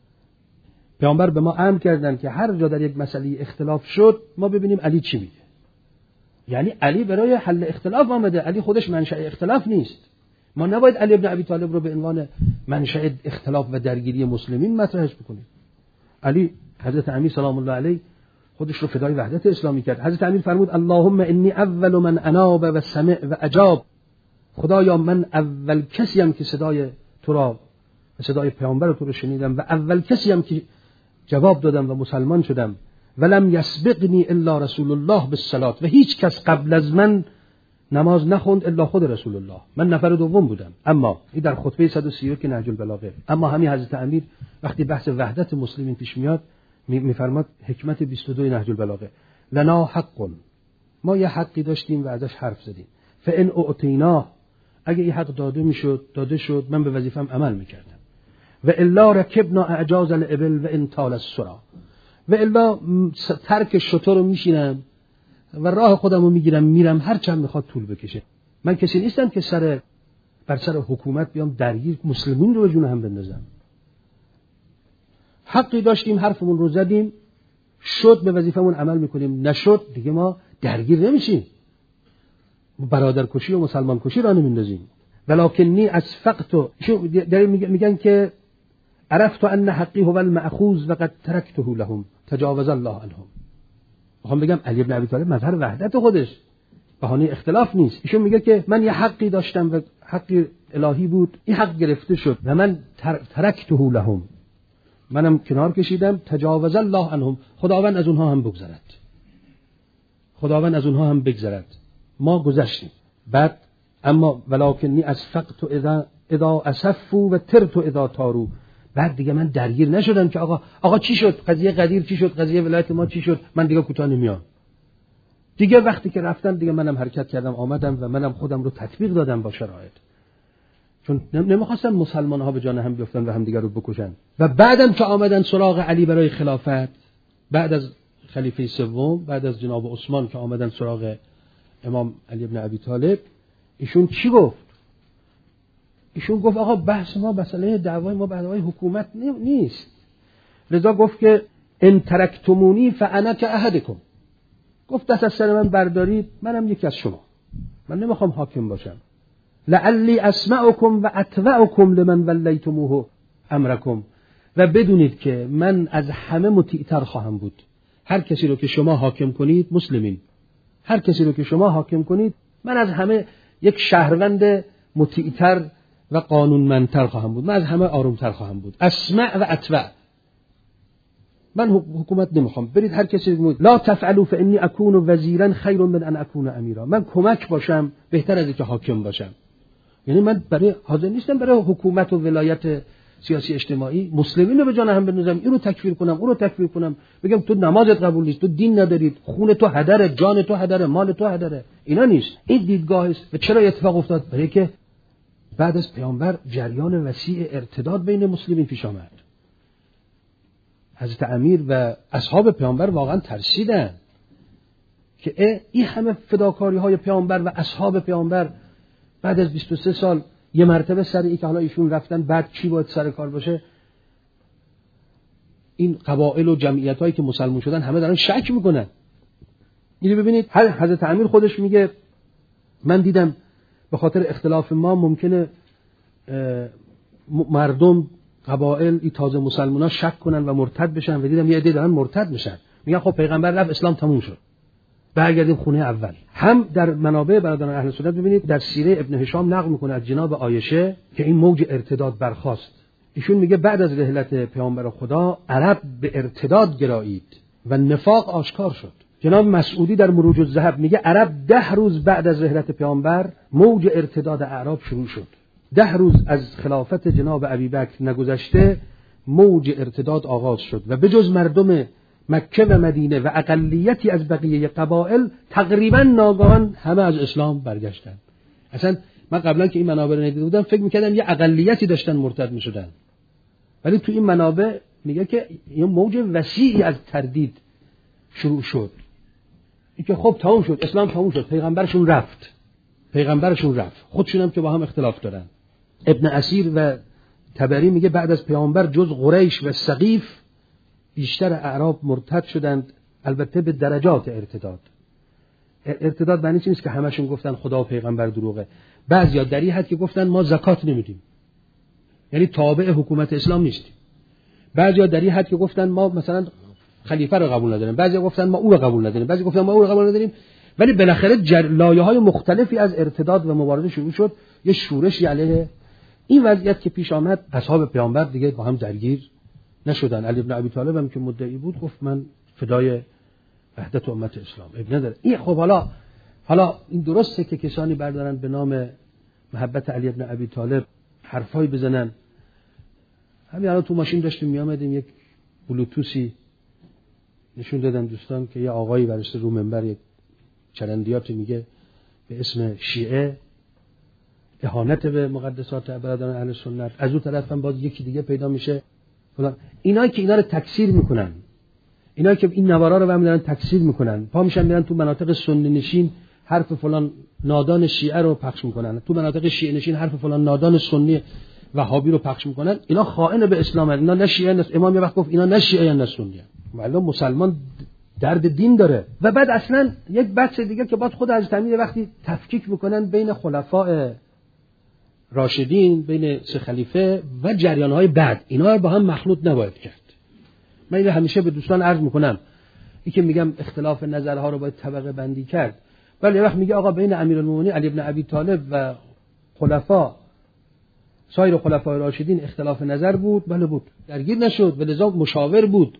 پیامبر به ما امر کردن که هر جا در یک مسئله اختلاف شد ما ببینیم علی چی میگه. یعنی علی برای حل اختلاف آمده، علی خودش منشأ اختلاف نیست. ما نباید علی بن ابی طالب رو به عنوان منشأ اختلاف و درگیری مسلمین مطرحش بکنیم. علی حضرت امیر سلام الله علیه خودش رو فدای وحدت اسلامی کرد. حضرت امیر فرمود اللهم انی اول من اناب و سمع و اجاب. خدایا من اول کسی ام که صدای تو را و صدای پیامبر تو رو شنیدم و اول کسی ام که جواب دادم و مسلمان شدم. ولم یسبقنی الا رسول الله بالصلاه. و هیچ کس قبل از من نماز نخوند الا خود رسول الله. من نفر دوم بودم. اما این در خطبه صد و سی و یک نهج البلاغه. اما همین حضرت امیر وقتی بحث وحدت مسلمین پیش میاد میفرماد حکمت بیست و دو نهج البلاغه لنا حق، ما یه حقی داشتیم و ازش حرف زدیم. فان اعطیناه، اگه این حق داده میشد داده شد من به وظیفه‌ام عمل میکردم. و الا رکبنا اعجاز الابل و ان طال السرا. و الا ترک شتر رو میشینم و راه خودم رو میگیرم میرم هر چند میخواد طول بکشه. من کسی نیستم که سر بر سر حکومت بیام درگیر مسلمین رو به جون هم بندازم. حقی داشتیم حرفمون رو زدیم، شد به وظیفمون عمل میکنیم، نشد دیگه ما درگیر نمیشیم، برادرکشی و مسلمان کشی را نمیندازیم. ولکنی اسفقت، میگن که عرفت ان حقی هو المأخوذ و قد ترکته لهم تجاوز الله عنهم. میخوام بگم علی بن ابی طالب مظهر وحدت خودش، بهانه اختلاف نیست. ایشون میگه که من یه حقی داشتم و حقی الهی بود، این حق گرفته شد و من ترکته لهم، منم کنار کشیدم. تجاوز الله عنهم، خداوند از اونها هم بگذرد، خداوند از اونها هم بگذرد. ما گذشتیم. بعد اما ولکنی اسفقت اذا اذا اسفوا و ترت اذا تارو. بعد دیگه من درگیر نشدم که آقا آقا چی شد، قضیه قدیر چی شد، قضیه ولایت ما چی شد، من دیگه کوتاه نمیام. دیگه وقتی که رفتن دیگه منم حرکت کردم آمدم و منم خودم رو تطبیق دادم با شرایط، چون نمیخواستم مسلمان ها به جان هم بیفتن و هم دیگر رو بکشن. و بعدم که آمدن سراغ علی برای خلافت، بعد از خلیفه سوم، بعد از جناب عثمان که آمدن سراغ امام علی بن ابی طالب، ایشون چی گفت؟ ایشون گفت آقا بحث ما مسئله دعوای ما دعوای حکومت نیست. لذا گفت که ان ترکتمونی فانا کاحدکم. گفت دست از سر من بردارید منم یکی از شما، من نمیخوام حاکم باشم. لعلی اسمعکم و اطوعکم لمن ولیتموه امرکم. و بدونید که من از همه مطیع‌تر خواهم بود. هر کسی رو که شما حاکم کنید مسلمین، هر کسی رو که شما حاکم کنید من از همه یک شهروند مطیع‌تر و قانونمندتر خواهم بود، من از همه آرومتر خواهم بود. اسمع و اطوع. من حکومت نمیخوام، برید هر کسی بگید لا تفعلوا فانی اكون وزیرا خیر من ان اكون امیرا. من کمک باشم بهتر از اینکه حاکم باشم. یعنی من برای حاضر نیستم برای حکومت و ولایت سیاسی اجتماعی مسلمین رو به جان هم بندازم، اینو تکفیر کنم اون رو تکفیر کنم، بگم تو نمازت قبول نیست، تو دین نداری، خون تو هدره، جان تو هدره، مال تو هدره. اینا نیست. این دیدگاه است. و چرا اتفاق افتاد؟ برای که بعد از پیامبر جریان وسیع ارتداد بین مسلمین پیش آمد. حضرت امیر و اصحاب پیامبر واقعا ترسیدن که این همه فداکاری های پیامبر و اصحاب پیامبر بعد از بیست و سه سال یه مرتبه سر این که حالا ایشون رفتن بعد چی باید سر کار باشه. این قبایل و جمعیت هایی که مسلمان شدن همه دارن شک میکنن. اینو ببینید حضرت امیر خودش میگه من دیدم به خاطر اختلاف ما ممکنه مردم قبایل ای تازه مسلمان ها شک کنن و مرتد بشن و دیدم یه عده دارن مرتد میشن. میگن خب پیغمبر رفت اسلام تموم شد. برگردیم خونه اول. هم در منابع برادران اهل سنت ببینید در سیره ابن هشام نقل میکنه از جناب عایشه که این موج ارتداد برخاست. ایشون میگه بعد از رحلت پیامبر خدا عرب به ارتداد گرایید و نفاق آشکار شد. جناب مسعودی در مروج الذهب میگه عرب ده روز بعد از رحلت پیامبر موج ارتداد اعراب شروع شد. ده روز از خلافت جناب ابوبکر نگذشته موج ارتداد آغاز شد و به جز مردم مکه و مدینه و اقلیتی از بقیه قبایل تقریبا ناگهان همه از اسلام برگشتن. اصلا من قبلا که این منابع رو ندیده بودم فکر میکردم یه اقلیتی داشتن مرتد میشدن، ولی تو این منابع میگه که یه موج وسیعی از تردید شروع شد. این که خب تموم شد، اسلام تموم شد، پیغمبرشون رفت پیغمبرشون رفت خودشون هم که با هم اختلاف دارن. ابن اسیر و تبری میگه بعد از پیامبر جز قریش و ثقیف بیشتر اعراب مرتد شدند، البته به درجات ارتداد. ارتداد معنی چی نیست که همشون گفتن خدا و پیغمبر دروغه. بعضیا در این حد که گفتن ما زکات نمیدیم، یعنی تابع حکومت اسلام نیستیم. بعضیا در این حد که گفتن ما مثلا خلیفه رو قبول نداریم، بعضیا گفتن ما او رو قبول نداریم، بعضیا گفتن ما او رو قبول نداریم. ولی بالاخره لایه‌های مختلفی از ارتداد و مبارزه شروع شد، یه شورشی علیه این وضعیت که پیش آمد. اصحاب پیامبر دیگه با هم درگیر نشدن. علی بن ابی طالب هم که مدعی بود گفت من فدای وحدت امت اسلام، اب نداره. این خب حالا حالا این درسته که کسانی بردارن به نام محبت علی بن ابی طالب حرفای بزنن. همین الان تو ماشین داشتیم میامدیم یک بلوتوسی نشون دادن دوستان که یه آقایی برسته رو منبر یک چرندیاتی میگه به اسم شیعه اهانت به مقدسات برادران اهل سنت، از اون طرف هم باز یکی دیگه پیدا میشه فلان. اینایی که اینا رو تکثیر میکنن، اینایی که این نوارا رو هم دارن تکثیر میکنن، پا میشن میرن تو مناطق سنی نشین حرف فلان نادان شیعه رو پخش میکنن، تو مناطق شیعه نشین حرف فلان نادان سنی وهابی رو پخش میکنن. اینا خائن به اسلام هستند. اینا نه شیعه نه. امام یه وقت گفت اینا نه شیعه نه سنی. معلوم مسلمان درد دین داره. و بعد اصلا یک بحث دیگه که بعد خود حضرت امیر وقتی تفکیک میکنن بین خلفاء راشدین، بین سه خلیفه و جریان‌های بعد، اینا رو با هم مخلوط نباید کرد. من اینو همیشه به دوستان عرض میکنم، این که میگم اختلاف نظرها رو باید طبقه بندی کرد. ولی یه وقت میگه آقا بین امیرالمومنین علی بن ابی طالب و خلفا سایر خلفای راشدین اختلاف نظر بود، بله بود، درگیر نشد، ولذا مشاور بود،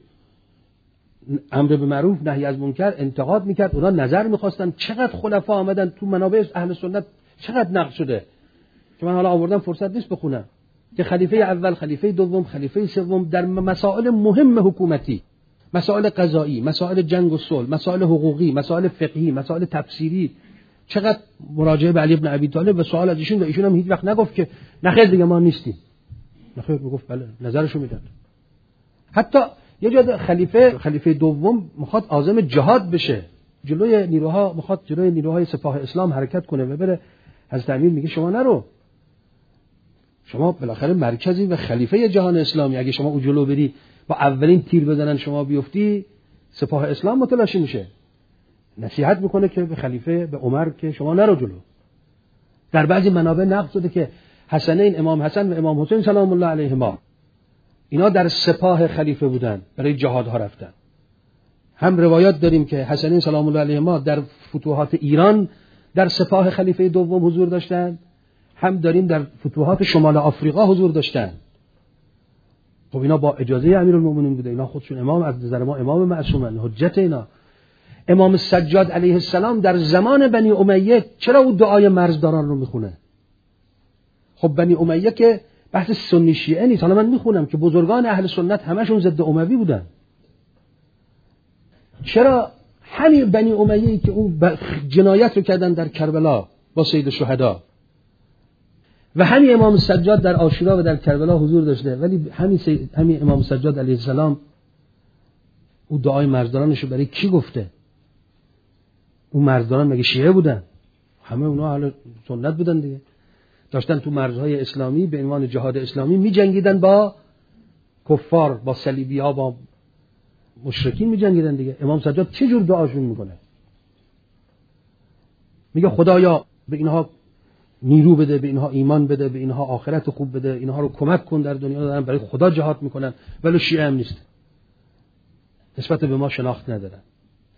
امر به معروف نهی از منکر انتقاد میکرد، اونا نظر میخواستن. چقدر خلفا آمدن تو منابع اهل سنت، چقدر نقل شده که من حالا آوردم فرصت نیست بخونم، که خلیفه اول، خلیفه دوم، خلیفه سوم در مسائل مهم حکومتی، مسائل قضایی، مسائل جنگ و صلح، مسائل حقوقی، مسائل فقهی، مسائل تفسیری، چقدر مراجعه به علی بن ابی طالب و سوال از ایشون، و ایشون هم هیچ وقت نگفت که نخیر دیگه ما نیستیم، نخیر میگفت بله نظرشو میداد. حتی یه جا خلیفه خلیفه دوم میخواد عازم جهاد بشه، جلوی نیروها میخواد جلوی نیروهای سپاه اسلام حرکت کنه و بره، حضرت امیر میگه شما نرو، شما بالاخره مرکزی و خلیفه جهان اسلامی، اگه شما اون جلو بری با اولین تیر بزنن شما بیفتی، سپاه اسلام متلاشی میشه. نصیحت میکنه که به خلیفه، به عمر که شما نرو جلو. در بعضی منابع نقل شده که حسنین، امام حسن و امام حسین سلام الله علیهما، اینا در سپاه خلیفه بودن، برای جهادها رفتن. هم روایات داریم که حسنین سلام الله علیهما در فتوحات ایران در سپاه خلیفه دوم حضور داشتن، هم داریم در فتوحات شمال آفریقا حضور داشتن. خب اینا با اجازه امیرالمومنین بوده، اینا خودشون امام، از نظر ما امام معصومن، حجت اینا. امام سجاد علیه السلام در زمان بنی امیه چرا او دعای مرزداران رو میخونه؟ خب بنی امیه که بحث سنی شیعه نیست. حالا من میخونم که بزرگان اهل سنت همشون ضد اموی بودن. چرا همین بنی امیه‌ای که اون جنایت رو کردن در کربلا با سید الشهدا، و همین امام سجاد در عاشورا و در کربلا حضور داشته، ولی همین سید، همین امام سجاد علیه السلام او دعای مرزدارانش رو برای کی گفته؟ اون مرزداران مگه شیعه بودن؟ همه اونا اهل سنت بودن دیگه، داشتن تو مرزهای اسلامی به عنوان جهاد اسلامی می جنگیدن با کفار، با صلیبی ها، با مشرکین می جنگیدن دیگه. امام سجاد چه جور دعاشون میکنه؟ میگه خدایا به اینها نیرو بده، به اینها ایمان بده، به اینها آخرت خوب بده، اینها رو کمک کن در دنیا، دارن برای خدا جهاد میکنن، ولی شیعه هم نیست، نسبت به ما شناخت ندارن.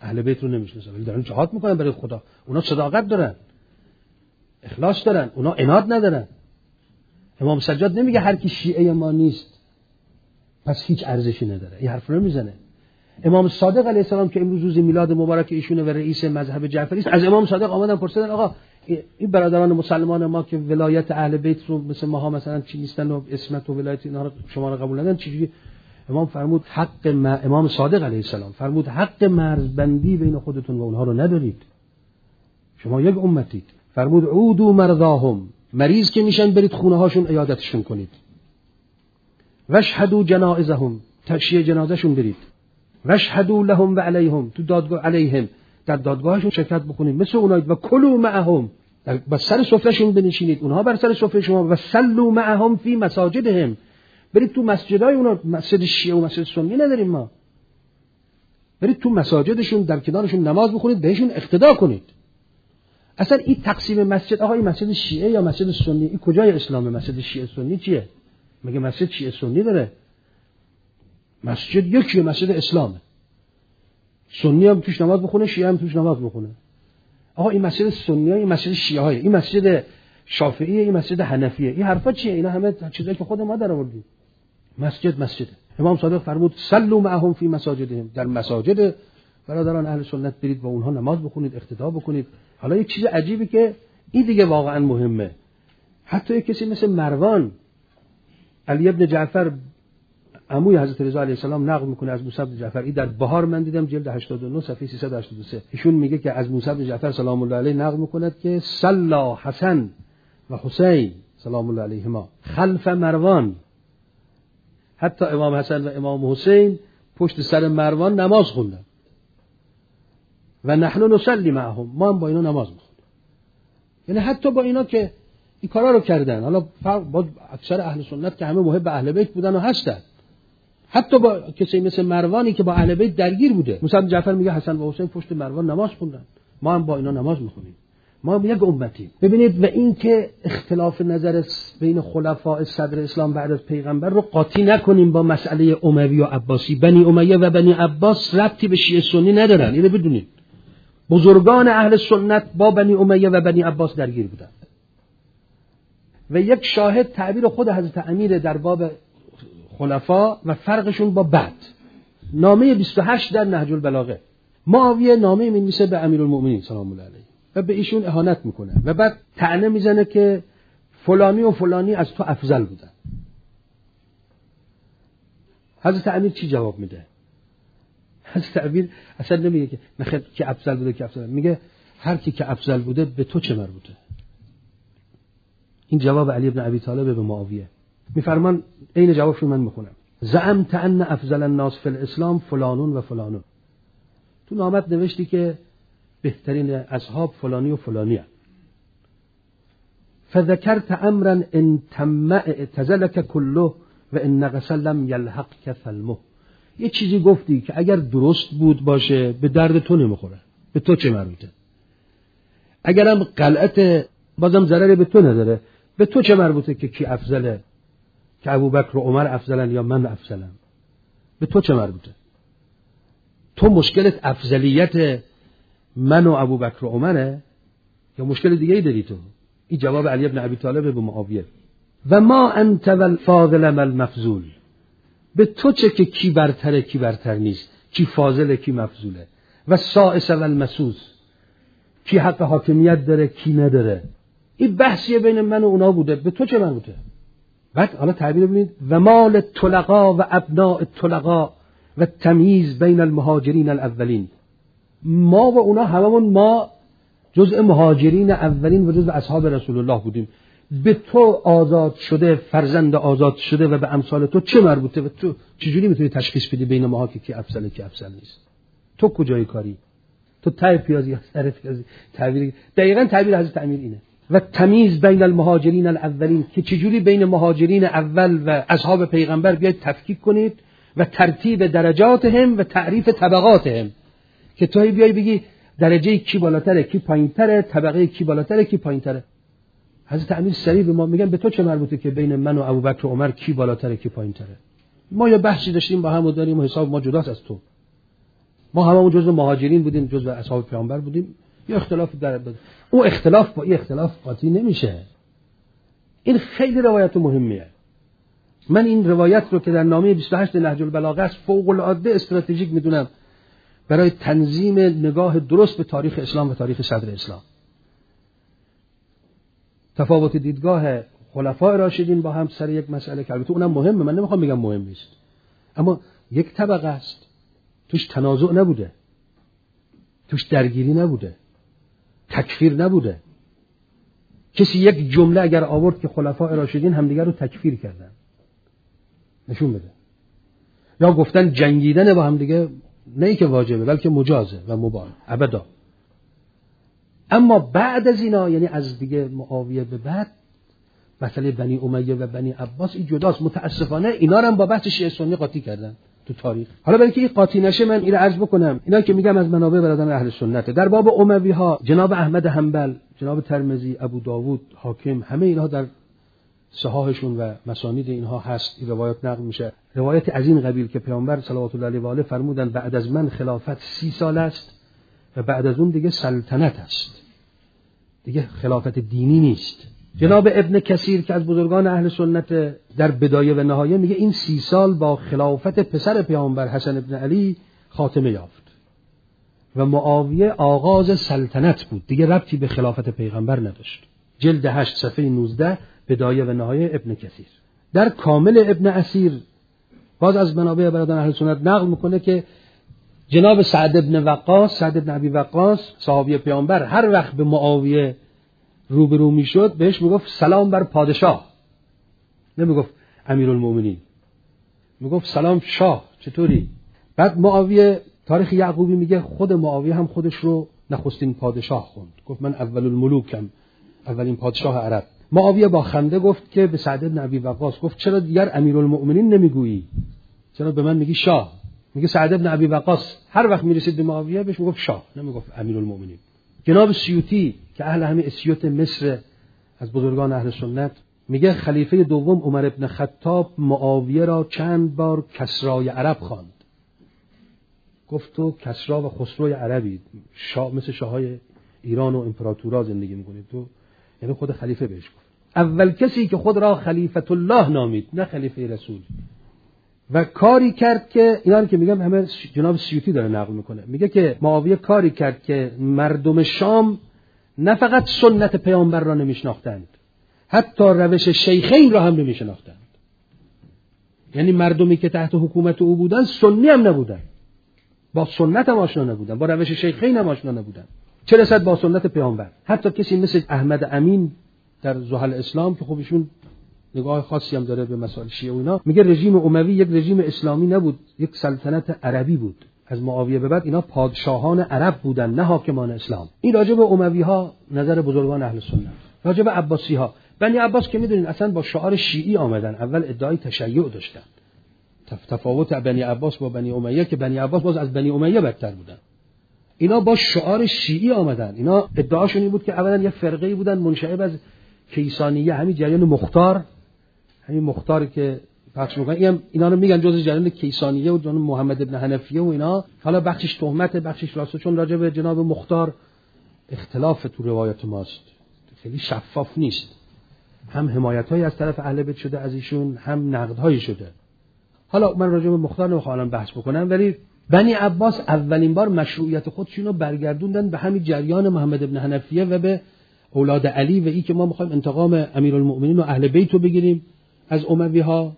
اهل بیت رو نمیشناسن ولی دارن جهاد میکنن برای خدا. اونا صداقت دارن، اخلاص دارن، اونا عناد ندارن. امام سجاد نمیگه هر کی شیعه ما نیست پس هیچ ارزشی نداره، این حرف رو میزنه. امام صادق علیه السلام که امروز روز میلاد مبارک ایشونه و رئیس مذهب جعفری است، از امام صادق آمدن پرسیدن آقا این برادران مسلمان ما که ولایت اهل بیت رو مثل ماها مثلا چی نیستن و اسمت و ولایت اینا رو شما رو قبول ندارن، چجوری؟ امام فرمود حق ما... امام صادق علیه السلام فرمود حق مرزبندی بین خودتون و اونها رو ندارید، شما یک امتید. فرمود عودوا مرضاهم، مریض که میشن برید خونه هاشون عیادتشون کنید. واشهدوا جنائزهم، تشییع جنازهشون برید. واشهدوا لهم و علیهم، تو دادگاه علیهم در دادگاهشون شرکت بکنید مثل اونایید. و کلوا معهم، بر سر سفرهشون بنشینید، اونها بر سر سفره شما. و صلوا معهم فی مساجدهم، برید تو مسجدای اونا. مسجد شیعه و مسجد سنی نداریم ما، برید تو مساجدشون در کنارشون نماز بخونید، بهشون اقتدا کنید. اصلا این تقسیم مسجد، آقا این مسجد شیعه یا مسجد سنی، این کجای اسلامه؟ مسجد شیعه سنی چیه؟ مگه مسجد شیعه سنی داره؟ مسجد یکیه، مسجد اسلامه. سنی هم توش نماز بخونه، شیعه هم توش نماز بخونه. آقا این مسجد سنیه، این مسجد شیعه های، این مسجد شافعیه، این مسجد حنفیه، این حرفا چیه؟ اینا همه چیزایی که خود ما در آوردیم. مسجد مسجده. امام صادق فرمود صلوا معهم فی مساجدهم، در مساجد برادران اهل سنت برید با اونها نماز بخونید، اقتدا بکنید. حالا یک چیز عجیبی که این دیگه واقعا مهمه، حتی یک کسی مثل مروان، علی ابن جعفر عموی حضرت رضا علیه السلام نقل میکنه از موسی بن جعفر، این در بهار من دیدم جلد هشتاد و نه صفحه سیصد و هشتاد و سه، ایشون میگه که از موسی بن جعفر سلام الله علیه نقل میکند که صلا حسن و حسین سلام الله علیهما خلف مروان، حتی امام حسن و امام حسین پشت سر مروان نماز خوندن. و نحن نصلی معهم، ما هم با اینا نماز میخونیم. یعنی حتی با اینا که این کارا رو کردن، حالا با اکثر اهل سنت که همه محب اهل بیت بودن و هستن، حتی با کسی مثل مروانی که با اهل بیت درگیر بوده. موسی بن جعفر میگه حسن و حسین پشت مروان نماز خوندن، ما هم با اینا نماز میخونیم، ما هم یک امتیم. ببینید، و این که اختلاف نظر بین خلفاء صدر اسلام بعد از پیغمبر رو قاطی نکنیم با مسئله اموی و عباسی. بنی امیه و بنی عباس ربطی به شیعه سنی ندارن، اینو بدونید. بزرگان اهل سنت با بنی امیه و بنی عباس درگیر بودن. و یک شاهد تعبیر خود حضرت امیر در باب خلفا و فرقشون با بعد، نامه بیست و هشت در نهج البلاغه. معاویه نامه می‌نویسه به امیرالمؤمنین سلام الله علیه و به ایشون اهانت میکنه و بعد طعنه میزنه که فلانی و فلانی از تو افضل بودن. حضرت امیر چی جواب میده؟ حضرت امیر اصلا نمیگه که نخیر که افضل بوده که افضل، میگه هر کی که افضل بوده به تو چه مربوطه. این جواب علی بن ابی طالب به معاویه. میفرمان عین جوابشون من میخونم: زعمت ان افضل الناس فی الاسلام فلانون و فلانون. تو نامت نوشتی که بهترین اصحاب فلانی و فلانی هست. فذکرت امرا ان تم اعتزلک کله و ان نقص لم یلحقک ثلمه. یه چیزی گفتی که اگر درست بود باشه به درد تو نمیخوره، به تو چه مربوطه؟ اگرم غلط بازم ضرری به تو نداره، به تو چه مربوطه که کی افضله، که ابوبکر و عمر افضلن یا من افضلم؟ به تو چه مربوطه؟ تو مشکلت افضلیت من و ابوبکر و عمره یا مشکل دیگه ای داری تو؟ این جواب علی بن ابی طالب به معاویه. و ما انت والفاضل ما المفضول. به تو چه که کی برتره کی برتر نیست، کی فاضله کی مفضوله. و سائس و المسوس، کی حق حاکمیت داره کی نداره. این بحثیه بین من و اونا بوده، به تو چه مربوطه؟ بعد حالا تعبیر ببینید: و مال الطلقاء و ابناء الطلقاء و تمییز بین المهاجرین الاولین. ما و اونا هممون ما جزء مهاجرین اولین و جزء اصحاب رسول الله بودیم. به تو آزاد شده، فرزند آزاد شده و به امثال تو چه مربوطه؟ و تو چجوری میتونی تشخیص بدی بین ماها که کی افضله کی افضل نیست؟ تو کجای کاری؟ تو ته پیازی یا سر پیازی؟ تعبیر دقیقاً تعبیر حضرت امیر اینه. و تمییز بین المهاجرین الاولین، که چجوری بین مهاجرین اول و اصحاب پیغمبر بیاید تفکیک کنید و ترتیب درجاتهم و تعریف طبقاتهم، که توی بیای بگی درجه کی بالاتره کی پایینتره، طبقه کی بالاتره کی پایینتره. حضرت امیر سریع به ما میگن به تو چه مربوطه که بین من و ابوبکر و عمر کی بالاتره کی پایینتره؟ ما یه بحثی داشتیم با هم و داریم و حساب ما جداست از تو. ما هممون جزء مهاجرین بودیم، جزء اصحاب پیامبر بودیم. یه اختلاف در بود. اون اختلاف با این اختلاف قاطی نمیشه. این خیلی روایت مهمیه. من این روایت رو که در نامه بیست و هشت نهج البلاغه است فوق العاده استراتژیک میدونم برای تنظیم نگاه درست به تاریخ اسلام و تاریخ صدر اسلام. تفاوت دیدگاه خلفای راشدین با هم سر یک مسئله که البته اونم مهمه، من نمیخوام بگم مهم نیست، اما یک طبقه است، توش تنازع نبوده، توش درگیری نبوده، تکفیر نبوده. کسی یک جمله اگر آورد که خلفای راشدین همدیگر رو تکفیر کردن نشون بده، یا گفتن جنگیدن با همدیگه نه ای که واجبه بلکه مجازه و مباح ابدا. اما بعد از اینا، یعنی از دیگه معاویه به بعد، مسئله بنی امیه و بنی عباس این جداست. متاسفانه اینا رو هم با بحث شیعه سنی قاطی کردن تو تاریخ. حالا برای اینکه این قاطی نشه من اینو عرض بکنم، اینا که میگم از منابع برادران اهل سنت. در باب اموی ها جناب احمد حنبل، جناب ترمذی، ابو داوود، حاکم، همه اینها در صحاحشون و مسانید اینها هست، این روایت نقل میشه. روایت از این قبیل که پیامبر صلوات الله علیه و آله فرمودن بعد از من خلافت سی سال است و بعد از اون دیگه سلطنت است، دیگه خلافت دینی نیست. جناب ابن کثیر که از بزرگان اهل سنت در بدایه و نهایه میگه این سی سال با خلافت پسر پیامبر حسن ابن علی خاتمه یافت و معاویه آغاز سلطنت بود، دیگه ربطی به خلافت پیغمبر نداشت. جلد هشت صفحه نوزده بدایه و نهایه ابن کثیر. در کامل ابن اسیر باز از منابع برادران اهل سنت نقل میکنه که جناب سعد ابن وقاص، سعد ابن ابی وقاص صحابی پیامبر، هر وقت به معاویه روبرو میشد بهش میگفت سلام بر پادشاه، نمیگفت امیرالمومنین، میگفت سلام شاه، چطوری؟ بعد معاویه، تاریخ یعقوبی میگه خود معاویه هم خودش رو نخستین پادشاه خوند، گفت من اول الملوکم، اولین پادشاه عرب. معاویه با خنده گفت که به سعد ابن ابی وقاص گفت چرا دیگر امیرالمومنین نمیگویی؟ چرا به من میگی شاه؟ میگه سعد ابن ابی وقاص هر وقت میرسید به معاویه بهش میگفت شاه، نمیگفت امیرالمومنین. جناب سیوطی که اهل همه اسیوط مصر از بزرگان اهل سنت میگه خلیفه دوم عمر ابن خطاب معاویه را چند بار کسرای عرب خواند. گفت تو کسرا و خسروی عربی، شاه مثل شاههای ایران و امپراتورا زندگی میکنید تو، یعنی خود خلیفه بهش گفت. اول کسی که خود را خلیفت الله نامید، نه خلیفه رسول. و کاری کرد که اینا رو که میگم همه جناب سیوطی داره نقل میکنه، میگه که معاویه کاری کرد که مردم شام نه فقط سنت پیامبر را نمیشناختند، حتی روش شیخین را هم نمیشناختند. یعنی مردمی که تحت حکومت او بودن سنی هم نبودن، با سنت هم آشنا نبودن، با روش شیخین هم آشنا نبودن، چه رسد با سنت پیامبر. حتی کسی مثل احمد امین در زحل اسلام که خب ایشون نگاه خاصی هم داره به مسائل شیعه و اینا، میگه رژیم اموی یک رژیم اسلامی نبود، یک سلطنت عربی بود. از معاویه به بعد اینا پادشاهان عرب بودن، نه حاکمان اسلام. این راجع به اموی ها نظر بزرگان اهل سنت. راجع به عباسی ها، بنی عباس که میدونین اصلا با شعار شیعی آمدن، اول ادعای تشیع داشتن. تفاوت بنی عباس با بنی امیه که بنی عباس باز از بنی امیه بدتر بودن. اینا با شعار شیعی آمدن. اینا ادعاشون این بود که اولا یه فرقه‌ای بودن منشعب از کیسانیه، همین جریان مختار، همین مختاری که پخش می‌کنن، اینا رو میگن جزء جریان کیسانیه و جناب محمد ابن حنفیه و اینا. حالا بخشش تهمت، بخشش راسته، چون راجع به جناب مختار اختلاف تو روایت ماست، خیلی شفاف نیست. هم حمایت‌هایی از طرف اهل بیت شده از ایشون، هم نقدهایی شده. حالا من راجع به مختار نمیخوام بحث بکنم، ولی بنی عباس اولین بار مشروعیت خودشون رو برگردوندن به همین جریان محمد ابن حنفیه و به اولاد علی و این که ما میخوایم انتقام امیرالمؤمنین و اهل بیت رو بگیریم از اموی ها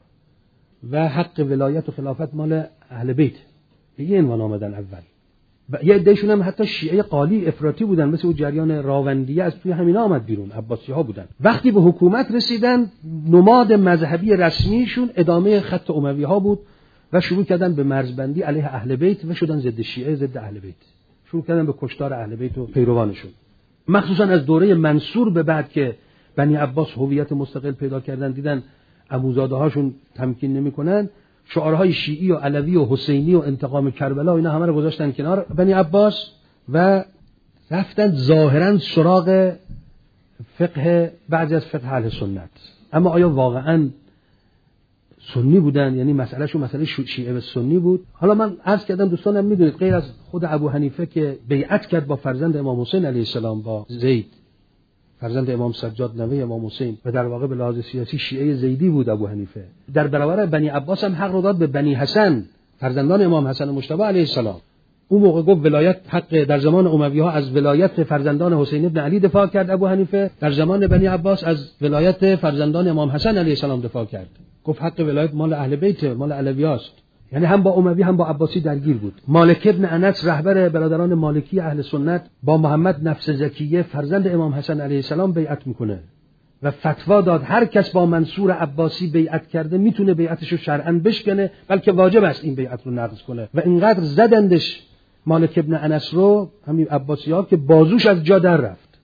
و حق ولایت و خلافت مال اهل بیت. به این عنوان آمدن اول. یه عدهشون هم حتی شیعه قالی افراطی بودن، مثل اون جریان راوندیه از توی همینا آمد بیرون، عباسی ها بودن. وقتی به حکومت رسیدن، نماد مذهبی رسمیشون ادامه خط اموی ها بود و شروع کردن به مرزبندی علیه اهل بیت و شدن ضد شیعه، ضد اهل بیت. شروع کردن به کشتار اهل بیت و پیروانشون. مخصوصا از دوره منصور به بعد که بنی عباس هویت مستقل پیدا کردن، دیدن عموزاده هاشون تمکین نمی‌کنن، شعارهای شیعی و علوی و حسینی و انتقام کربلا و اینا همه رو گذاشتن کنار بنی عباس و رفتن ظاهرا سراغ فقه، بعضی از فقه اهل سنت. اما آیا واقعا سنی بودن، یعنی مسئلهشون مسئله شیعه و سنی بود. حالا من عرض کردم دوستانم میدونید غیر از خود ابو حنیفه که بیعت کرد با فرزند امام حسین علیه السلام، با زید فرزند امام سجاد نوه امام حسین، و در واقع به لحاظ سیاسی شیعه زیدی بود ابو حنیفه، در برابر بنی عباس هم حق رو داد به بنی حسن فرزندان امام حسن مجتبی علیه السلام. اون موقع گفت ولایت حق در زمان اموی‌ها از ولایت فرزندان حسین ابن علی دفاع کرد ابو حنیفه، در زمان بنی عباس از ولایت فرزندان امام حسن علیه السلام دفاع کرد، گفت حق ولایت مال اهل بیت، مال علویاست. یعنی هم با اموی هم با عباسی درگیر بود. مالک ابن انس رهبر برادران مالکی اهل سنت با محمد نفس زکیه فرزند امام حسن علیه السلام بیعت میکنه و فتوا داد هر کس با منصور عباسی بیعت کرده میتونه بیعتش رو شرعاً بشکنه، بلکه واجب است این بیعت رو نقض کنه. و اینقدر زدندش مالک ابن انس رو همین عباسی‌ها که بازوش از جا در رفت،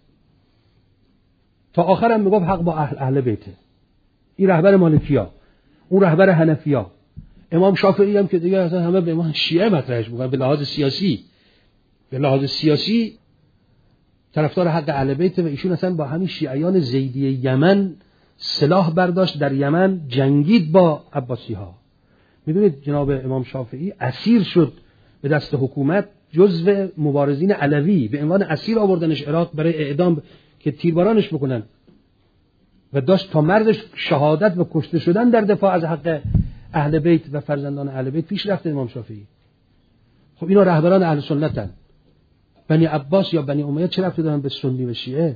تا آخر هم میگفت حق با اهل اهل بیته. این رهبر مالکی‌ها، اون رهبر حنفی‌ها. امام شافعی هم که دیگه اصلا همه به ما شیعه مطرحش می‌کنن، به لحاظ سیاسی به لحاظ سیاسی طرفدار حق اهل بیت، و ایشون اصلا با همین شیعیان زیدی یمن سلاح برداشت، در یمن جنگید با عباسی‌ها. میدونید جناب امام شافعی اسیر شد به دست حکومت، جزو مبارزین علوی به عنوان اسیر آوردنش عراق برای اعدام که تیربارانش بکنن، و داشت تا مرزش شهادت و کشته شدن در دفاع از حق اهل بیت و فرزندان اهل بیت پیش رفت امام شافعی. خب اینا رهبران اهل سنتن. بنی عباس یا بنی امیه چه ربطی دارن به سنی و شیعه؟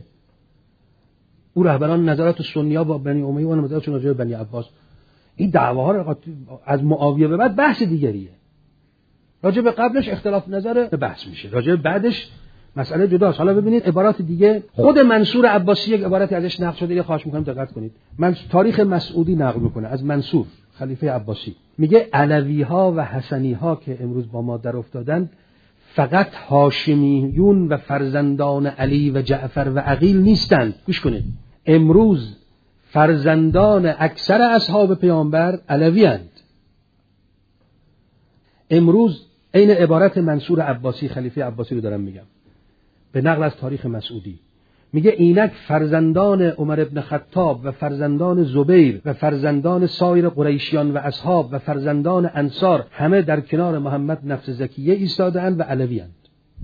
او رهبران نظرات سنی‌ها با بنی امیه و نظراتشون راجع به بنی عباس. این دعواها رو از معاویه به بعد بحث دیگریه. راجع به قبلش اختلاف نظر بحث میشه، راجع به بعدش مسئله جداست. حالا ببینید عبارات دیگه، خود منصور عباسی یک عبارتی ازش نقل شده، یه خواهش می‌کنم دقت کنید. من تاریخ مسعودی نقل میکنه از منصور خلیفه عباسی، میگه علوی‌ها و حسنی‌ها که امروز با ما در افتادند فقط هاشمیون و فرزندان علی و جعفر و عقیل نیستند. گوش کنید، امروز فرزندان اکثر اصحاب پیامبر علوی اند. امروز عین عبارت منصور عباسی خلیفه عباسی رو دارم میگم به نقل از تاریخ مسعودی. میگه اینک فرزندان عمر ابن خطاب و فرزندان زبیر و فرزندان سایر قریشیان و اصحاب و فرزندان انصار همه در کنار محمد نفس زکیه ایستاده‌اند و علوی‌اند.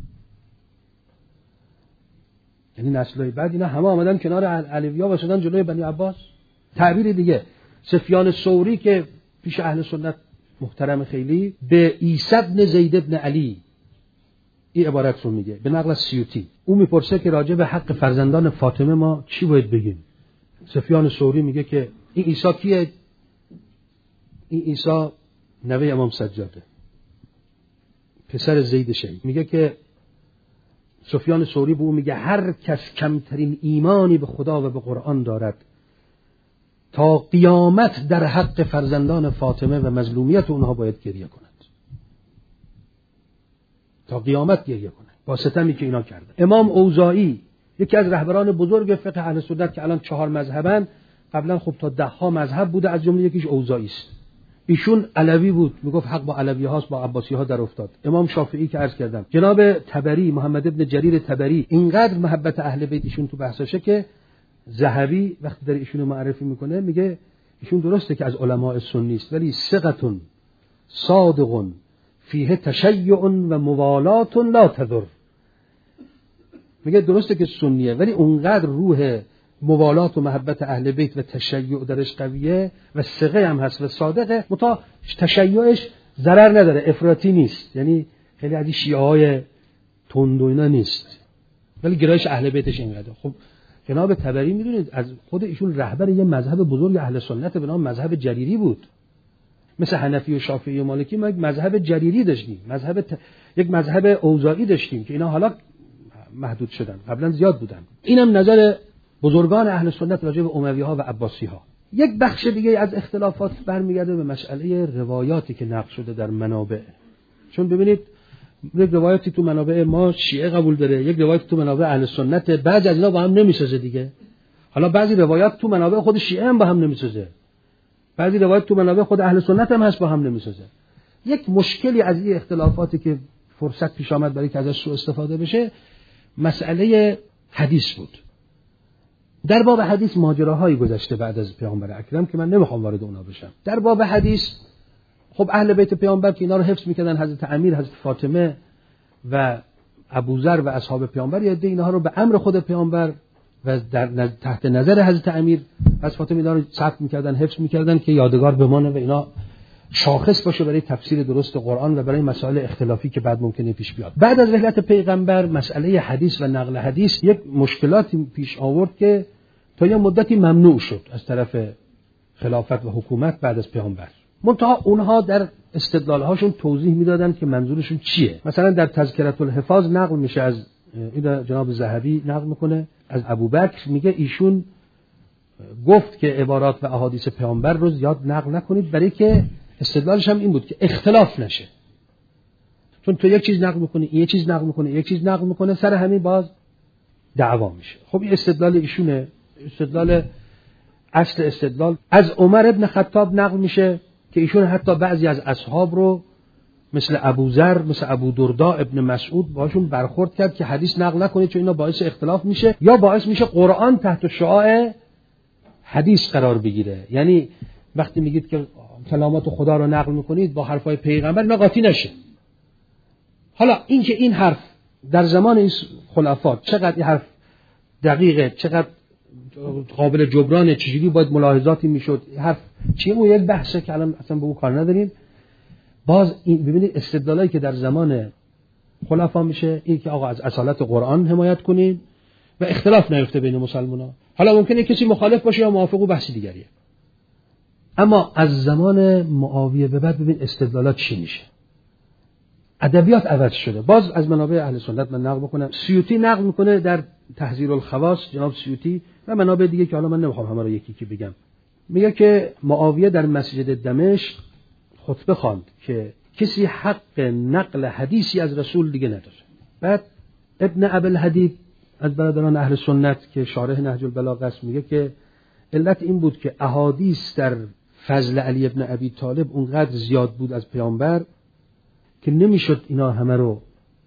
یعنی نسل‌های بعد اینا همه آمدن کنار علوی‌ها و شدن جلوی بنی عباس. تعبیر دیگه، سفیان ثوری که پیش اهل سنت محترم خیلی، به عیسی بن زید بن علی این عبارت رو میگه به نقل از سیوطی. او میپرسه که راجع به حق فرزندان فاطمه ما چی باید بگیم؟ سفیان ثوری میگه که این عیسی کیه؟ این عیسی نوه امام سجاده، پسر زید شهید. میگه که سفیان ثوری به او میگه هر کس کمترین ایمانی به خدا و به قرآن دارد تا قیامت در حق فرزندان فاطمه و مظلومیت اونها باید گریه کند، تا قیامت گریه کنه با ستمی که اینا کردن. امام اوزاعی یکی از رهبران بزرگ فقه اهل سنت که الان چهار مذهبن، قبلا خب تا ده ها مذهب بوده، از جمله یکیش اوزاعی است. ایشون علوی بود، میگفت حق با علوی هاست، با عباسی ها در افتاد. امام شافعی که عرض کردم، جناب تبری محمد ابن جریر تبری اینقدر محبت اهل بیت ایشون تو بحثشه که ذهبی وقتی در ایشون معرفی میکنه میگه ایشون درسته که از علماء سنی است ولی ثقتون صادقون فیه تشیع و موالات لا تضر. میگه درسته که سنیه ولی اونقدر روح موالات و محبت اهل بیت و تشیع درش قویه و ثقه هم هست و صادقه، متا تشیعش ضرر نداره، افراطی نیست، یعنی خیلی از این شیعه های تند و اینا نیست، ولی گرایش اهل بیتش اینقدر. خب جناب تبری میدونید از خود ایشون رهبر یه مذهب بزرگ اهل سنت به نام مذهب جریری بود. مثل حنفی و شافعی و مالکی ما یک مذهب جریری داشتیم، مذهب ت... یک مذهب اوزاعی داشتیم که اینا حالا محدود شدن، قبلا زیاد بودن. اینم نظر بزرگان اهل سنت راجع به اموی ها و عباسی ها. یک بخش دیگه از اختلافات برمیگرده به مسئله روایاتی که نقل شده در منابع. چون ببینید یک روایتی تو منابع ما شیعه قبول داره، یک روایت تو منابع اهل سنت، بعضی از اینا با هم نمیسازه دیگه. حالا بعضی روایات تو منابع خود شیعه هم با هم نمیسازه، بعضی روایت تو منابع خود اهل سنت هم هست با هم نمیسازه. یک مشکلی از این اختلافاتی که فرصت پیش آمد برای که ازش سوء استفاده بشه مسئله حدیث بود. در باب حدیث ماجراهایی گذشته بعد از پیامبر اکرم که من نمیخوام وارد اونا بشم. در باب حدیث خب اهل بیت پیامبر که اینا رو حفظ میکردن، حضرت امیر، حضرت فاطمه و ابوذر و اصحاب پیامبر، یه عده اینها رو به امر خود پیامبر و در تحت نظر حضرت امیر از فاطمه اینا رو ثبت میکردن، حفظ میکردن که یادگار بمانه و اینا شاخص باشه برای تفسیر درست قرآن و برای مسائل اختلافی که بعد ممکنه پیش بیاد. بعد از رحلت پیغمبر مسئله حدیث و نقل حدیث یک مشکلاتی پیش آورد که تا یه مدتی ممنوع شد از طرف خلافت و حکومت بعد از پیامبر. منتها اونها در استدلال‌هاشون توضیح میدادن که منظورشون چیه. مثلا در تذکرة الحفاظ نقل میشه از این جناب ذهبی نقل میکنه از ابوبکر، میگه ایشون گفت که عبارات و احادیث پیامبر رو زیاد نقل نکنید، برای که استدلالش هم این بود که اختلاف نشه. چون تو یک چیز نقل میکنی، این یک چیز نقل میکنه، یک چیز نقل میکنه، سر همین باز دعوا میشه. خب این استدلال ایشونه. استدلال اصل استدلال از عمر ابن خطاب نقل میشه که ایشون حتی بعضی از اصحاب رو مثل ابوذر، مثل ابو درداء ابن مسعود باشون برخورد کرد که حدیث نقل نکنید چون اینا باعث اختلاف میشه، یا باعث میشه قرآن تحت شعاع حدیث قرار بگیره. یعنی وقتی میگید که کلامات خدا رو نقل میکنید با حرفای پیغمبر، اینا قاطی نشه. حالا این که این حرف در زمان این خلفا چقدر این حرف دقیقه، چقدر قابل جبرانه، چجوری باید ملاحظاتی میشد، حرف چیه، اون یک بحثه که الان اصلا به اون کار نداریم. باز این ببینید استدلالایی که در زمان خلفا میشه این که آقا از اصالت قرآن حمایت کنید و اختلاف نیفته بین مسلمان‌ها. حالا ممکنه کسی مخالف باشه یا موافق، و بحث دیگریه. اما از زمان معاویه به بعد ببین استدلالات چی میشه. ادبیات عوض شده. باز از منابع اهل سنت من نقل بکنم، سیوطی نقل میکنه در تحذیر الخواص، جناب سیوطی و منابع دیگه که حالا من نمیخوام همه رو یکی یکی بگم، میگه که معاویه در مسجد دمشق خطبه خواند که کسی حق نقل حدیثی از رسول دیگه نداره. بعد ابن ابوالحدید از برادران اهل سنت که شارح نهج البلاغه است میگه که علت این بود که احادیث در فضل علی ابن ابی طالب اونقدر زیاد بود از پیامبر که نمیشد اینا همه رو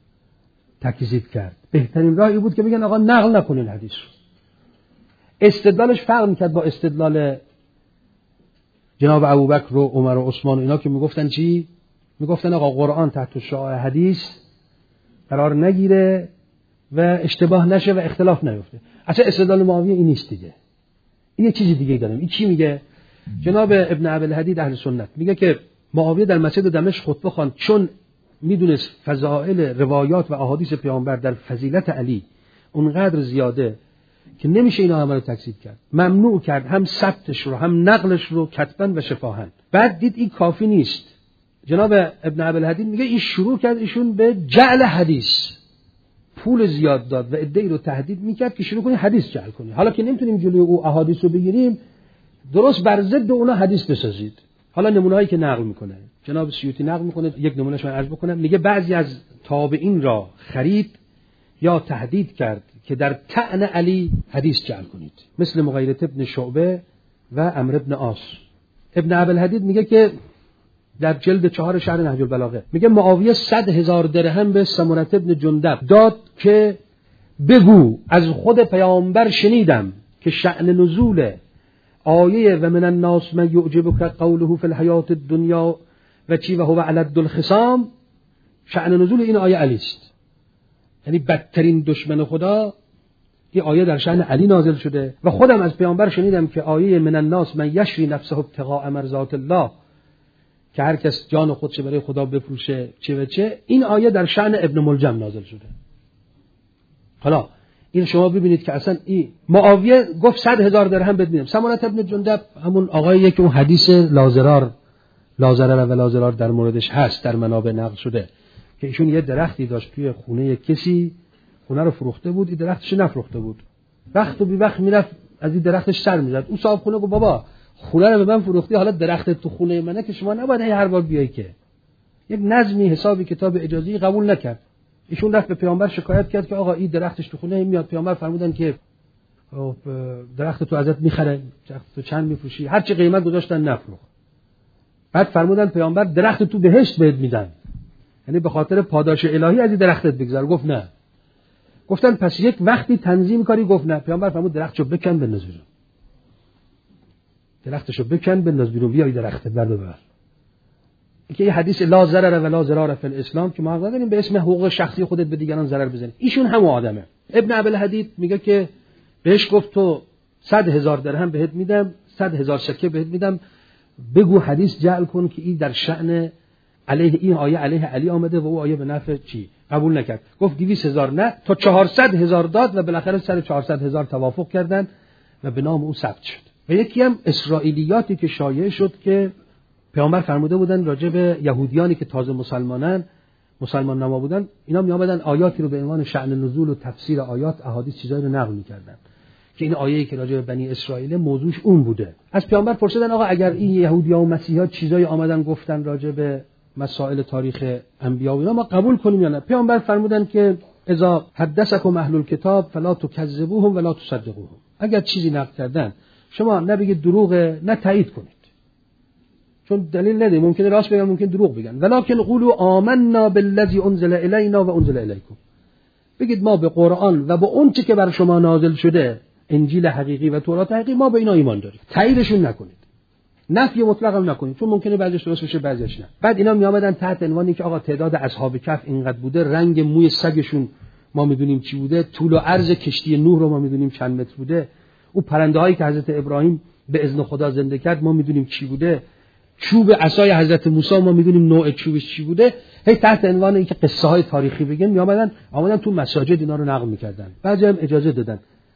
تکذیب کرد. بهترین راهی بود که بگن آقا نقل نکنین حدیث رو. استدلالش فرق میکرد با استدلال جناب ابوبکر و عمر و عثمان و اینا که میگفتن چی؟ میگفتن آقا قرآن تحت شعاع حدیث قرار نگیره و اشتباه نشه و اختلاف نیفته. اصلا استدلال معاویه این نیست دیگه. این یه چیزی دیگه داریم. این چی میگه؟ جناب ابن ابوالحدید اهل سنت میگه که معاویه در مسجد دمشق خطبه خواند چون میدونست فضائل روایات و احادیث پیامبر در فضیلت علی اونقدر زیاده که نمیشه اینا همه رو تکذیب کرد. ممنوع کرد هم ثبتش رو هم نقلش رو کتباً و شفاهاً. بعد دید این کافی نیست. جناب ابن ابوالحدید میگه این شروع کرد ایشون به جعل حدیث، پول زیاد داد و عده‌ای رو تهدید میکرد که شروع کنی حدیث جعل کنی. حالا که نمیتونیم جلوی او احادیث رو بگیریم، درست بر ضد اونا حدیث بسازید. حالا نمونه‌هایی که نقل میکنه جناب سیوطی نقل میکنه، یک نمونهش من عرض بکنم. میگه بعضی از تابعین را خرید یا تهدید کرد که در طعن علی حدیث جعل کنید، مثل مغیرة ابن شعبه و عمرو ابن عاص. ابن ابوالحدید میگه که در جلد چهار شرح نهج البلاغه میگه معاویه صد هزار درهم به سمرة ابن جندب داد که بگو از خود پیامبر شنیدم که شأن نزول آیه و من الناس من یعجبک قوله فی الحیات الدنیا و چی و هو علد الخصام، شأن نزول این آیه علی است. یعنی بدترین دشمن خدا این آیه در شأن علی نازل شده و خودم از پیامبر شنیدم که آیه من الناس من یشری نفسه ابتغاء مرضات الله، که هر کس جان خودش برای خدا بفروشه چه و چه، این آیه در شأن ابن ملجم نازل شده. حالا این شما ببینید که اصلا این معاویه گفت صد هزار درهم بد میدم. سمرة ابن جندب همون آقاییه که اون حدیث لازرار لازرار و لازرار در موردش هست در منابع نقل شده که ایشون یه درختی داشت توی خونه کسی، خونه رو فروخته بود، این درختش نفروخته بود. وقت و بی وقت میرفت از این درختش سر میزد. اون صاحب خونه گفت بابا خونه رو به من فروختی، حالا درخت تو خونه منه که شما نباید هر بار بیای. که یک نظمی حسابی کتاب اجازی قبول نکرد. ایشون رفت به پیامبر شکایت کرد که آقا این درختش تو خونه میاد. پیامبر فرمودن که درخت تو ازت میخره، درخت تو چند میفروشی، هر چی قیمت گذاشتن نفروخ. بعد فرمودن پیامبر درخت تو بهشت بهت میدن، یعنی به خاطر پاداش الهی از این درختت بگذر. گفت نه. گفتن پس یک وقتی تنظیم کاری گفت نه. پیامبر فرمود درختشو بکن بنداز بیرون. درختشو بکن بنداز بیرون، بیای درخت بر ببر. که یه حدیث لا ضرر و لا ضرار فی الاسلام که ما نداریم به اسم حقوق شخصی خودت به دیگران ضرر بزنی. ایشون هم آدمه. ابن ابوالحدید میگه که بهش گفت تو صد هزار درهم بهت میدم، صد هزار سکه بهت میدم، بگو حدیث جعل کن که این در شأن علیه این آیه علیه علی آمده و او آیه به نفع چی. قبول نکرد. گفت دویست هزار نه تا چهارصد هزار داد و بالاخره سر چهارصد هزار توافق کردن و به نام او ثبت شد. و یکی هم اسرائیلیاتی که شایع شد که پیامبر فرموده بودن راجع به یهودیانی که تازه مسلمانن، مسلمان نما بودن، اینا می آمدن آیاتی رو به عنوان شأن نزول و تفسیر آیات احادیث چیزایی رو نقل می‌کردن که این آیه‌ای که راجع به بنی اسرائیل موضوعش اون بوده. از پیامبر پرسیدن آقا اگر این یهودیا و مسیحا چیزایی آمدن گفتن راجع به مسائل تاریخ انبیا و اینا ما قبول کنیم یا نه؟ پیامبر فرمودن که اذا حدثکم اهل الکتاب فلا تکذبوهم ولا تصدقوهم. اگر چیزی نقل کردن شما نه بگید دروغه نه تایید کنید، چون دلیل نده، ممکنه راست بگن ممکن دروغ بگن. ولکن قولوا آمنا بالذی انزل الینا و انزل الیکم. بگید ما به قرآن و به اون چیزی که بر شما نازل شده، انجیل حقیقی و تورات حقیقی، ما به اینا ایمان داریم. تاییدشون نکنید، نفی مطلق هم نکنید، چون ممکنه بعضیش درست بشه بعضیش نه. بعد اینا می آمدن تحت عنوانی که آقا تعداد اصحاب کهف اینقدر بوده، رنگ موی سگشون ما میدونیم چی بوده، طول و عرض کشتی نوح رو ما میدونیم چند متر بوده، اون پرنده‌هایی که حضرت ابراهیم به اذن خدا زنده کرد ما میدونیم چی بوده، چوب عصای حضرت موسی ما میدونیم نوع چوبش چی بوده. هی تحت عنوان اینکه قصه های تاریخی بگن می آمدن آمدن تو مساجد اینا رو نقل میکردن. بعضی هم اجازه دادن.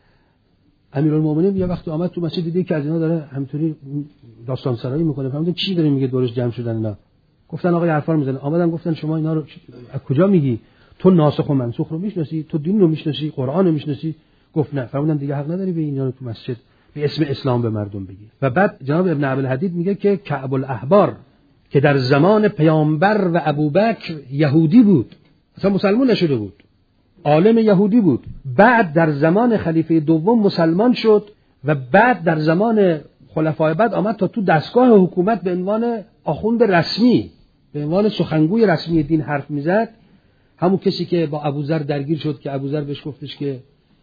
امیرالمومنین یه وقت اومد تو مسجد دیدی که از اینا داره همینطوری داستان سرایی میکنه، فهمیدن چی داره میگه، دورش جمع شدن اینا. گفتن آقا حرفا رو میزنه. آمدن گفتن شما اینا رو از کجا میگی؟ تو ناسخ و منسوخ رو میشناسی؟ تو دین رو میشناسی؟ قرآن رو میشناسی؟ گفت نه. فرمودن دیگه حق نداری به اینا رو تو مسجد به اسم اسلام به مردم بگی. و بعد جناب ابن ابوالحدید میگه که کعب الاحبار که در زمان پیامبر و ابوبکر یهودی بود، اصلا مسلمان نشده بود، عالم یهودی بود، بعد در زمان خلیفه دوم مسلمان شد و بعد در زمان خلفای بعد آمد تا تو دستگاه حکومت به عنوان آخوند رسمی، به عنوان سخنگوی رسمی دین حرف میزد. همون کسی که با ابوذر درگیر شد که ابوذر بهش گفتش که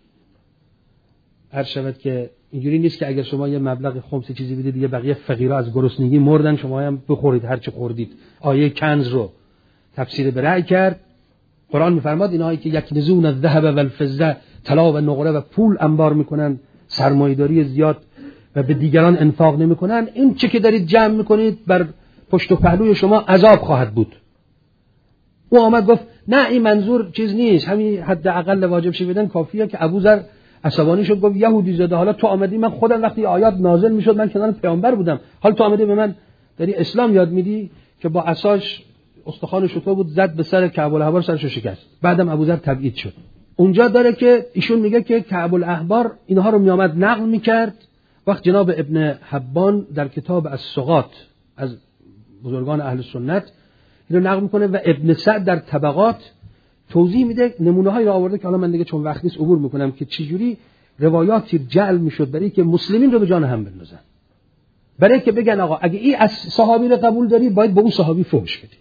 هر شود که اینجوری نیست که اگر شما یه مبلغ خمس چیزی بدید دیگه بقیه فقیرا از گرسنگی مردن، شما هم بخورید هر چی خوردید. آیه کنز رو تفسیر به رأی کرد. قرآن میفرماد اینایی که یکنزون الذهب والفضه، طلا و نقره و پول انبار میکنن، سرمایه‌داری زیاد و به دیگران انفاق نمیکنن، این چه که دارید جمع میکنید بر پشت و پهلوی شما عذاب خواهد بود. او آمد گفت نه این منظور چیز نیست، همین حداقل واجب شه بدن کافیه. که ابوذر عصبانی شد گفت یهودی زاده، حالا تو آمدی، من خودم وقتی آیات نازل میشد من کنار پیامبر بودم، حالا تو آمدی به من داری اسلام یاد میدی؟ که با عصاش استخوان شطور بود زد به سر کعب الاحبار، سرشو شکست. بعدم ابوذر تبعید شد. اونجا داره که ایشون میگه که کعب الاحبار اینها رو میآمد نقل میکرد. وقت جناب ابن حبان در کتاب الثقات از بزرگان اهل سنت اینو نقل میکنه و ابن سعد در طبقات توضیح میده، نمونه‌هایی رو آورده که حالا من دیگه چون وقت نیست عبور میکنم که چجوری روایاتی جعل میشد برای که مسلمین رو به جان هم بندازن، برای که بگن آقا اگه این از صحابی رو قبول داری باید به اون صحابی فحش بدی،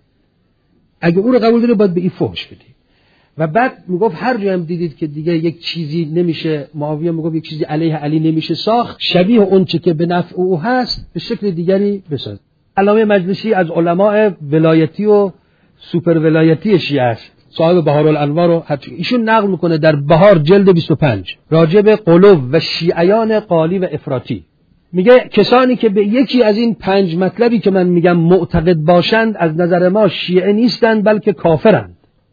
اگه اون رو قبول داری باید به این فحش بدی. و بعد میگفت هر جایی هم دیدید که دیگه یک چیزی نمیشه، معاویه میگفت یک چیزی علیه علی نمیشه ساخت، شبیه اون چه که به نفع او هست به شکل دیگری بساز. علامه مجلسی از علماء ولایتی و سوپر ولایتی شیعه است، صاحب بهارالانوار رو ایشون نقل میکنه در بهار جلد بیست و پنج راجع به قلوب و شیعیان قالی و افراطی. میگه کسانی که به یکی از این پنج مطلبی که من میگم معتقد باشند از نظر ما شیعه نیستند بلکه کافرند.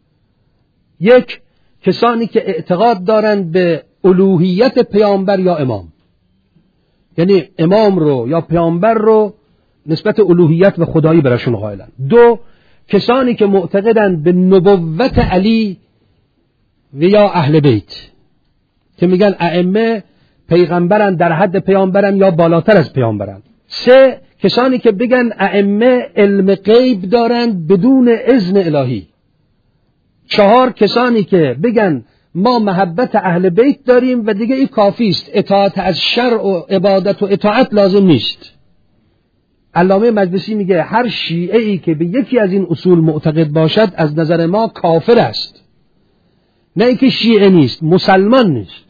یک، کسانی که اعتقاد دارند به الوهیت پیامبر یا امام، یعنی امام رو یا پیامبر رو نسبت الوهیت و خدایی براشون قائلند. دو، کسانی که معتقدند به نبوت علی و یا اهل بیت که میگن ائمه پیغمبرن، در حد پیامبرن یا بالاتر از پیامبرن. سه، کسانی که بگن ائمه علم غیب دارند بدون اذن الهی. چهار، کسانی که بگن ما محبت اهل بیت داریم و دیگه این کافی است، اطاعت از شرع و عبادت و اطاعت لازم نیست. علامه مجلسی میگه هر شیعه‌ای که به یکی از این اصول معتقد باشد از نظر ما کافر است نه اینکه شیعه نیست، مسلمان نیست.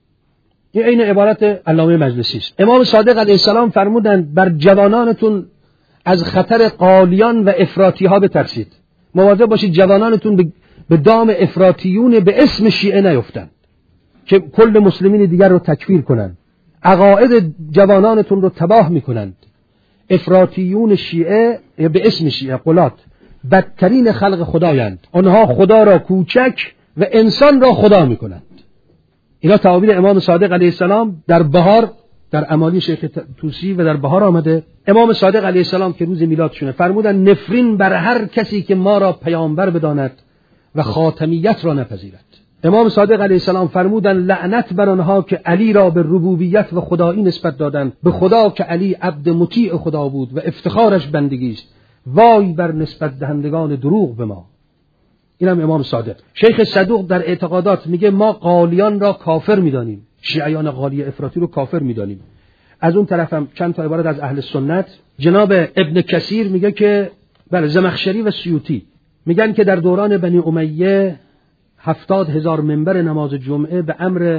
این عین عبارت علامه مجلسی است. امام صادق علیه السلام فرمودند بر جوانانتون از خطر قالیان و افراطی ها بترسید. مواظب باشید جوانانتون به دام افراطیون به اسم شیعه نیفتند که کل مسلمین دیگر رو تکفیر کنند. عقاید جوانانتون رو تباه میکنند. افراطیون شیعه به اسم شیعه قلات بدترین خلق خدایند. آنها خدا را کوچک و انسان را خدا میکنند. اینا تعابیر امام صادق علیه السلام در بهار در امالی شیخ طوسی و در بهار آمده. امام صادق علیه السلام که روز میلادشونه فرمودن نفرین بر هر کسی که ما را پیامبر بداند و خاتمیت را نپذیرد. امام صادق علیه السلام فرمودن لعنت بر آنها که علی را به ربوبیت و خدایی نسبت دادند، به خدا که علی عبد مطیع خدا بود و افتخارش بندگی است. وای بر نسبت دهندگان دروغ به ما. اینم امام صادق. شیخ صدوق در اعتقادات میگه ما قالیان را کافر میدانیم، شیعیان قالی افراطی رو کافر میدانیم. از اون طرف هم چند تا عبارت از اهل سنت. جناب ابن کثیر میگه که بله زمخشری و سیوطی میگن که در دوران بنی امیه هفتاد هزار منبر نماز جمعه به امر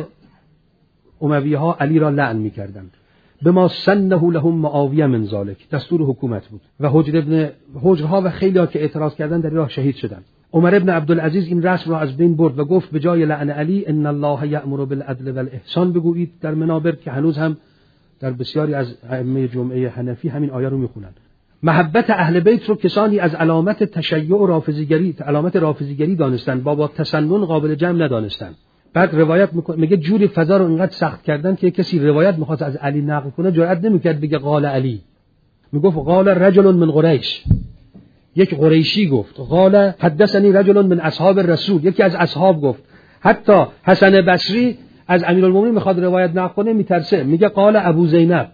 امویه ها علی را لعن میکردند. به ما سنه لهم معاویه من ذالک، دستور حکومت بود. و حجر ابن حجرها و خیلی ها که اعتراض کردند در راه شهید شدند. عمر ابن عبدالعزیز این رسم را از بین برد و گفت به جای لعن علی ان الله یأمر بالعدل والاحسان بگویید در منابر، که هنوز هم در بسیاری از ائمه جمعه حنفی همین آیه رو میخونن. محبت اهل بیت رو کسانی از علامت تشیع و رافضیگری علامت رافضیگری دانستن، با با تسنن قابل جمع ندانستن. بعد روایت میکنه میگه جوری فضا رو اینقدر سخت کردن که کسی روایت میخواست از علی نقل کنه جرئت نمیکرد بگه قال علی، میگفت قال رجل من قریش، یک قریشی گفت. قال حدثنی رجل من اصحاب الرسول، یکی از اصحاب گفت. حتی حسن بصری از امیرالمومنین میخواد روایت نقل کنه میترسه، میگه قال ابو زینب،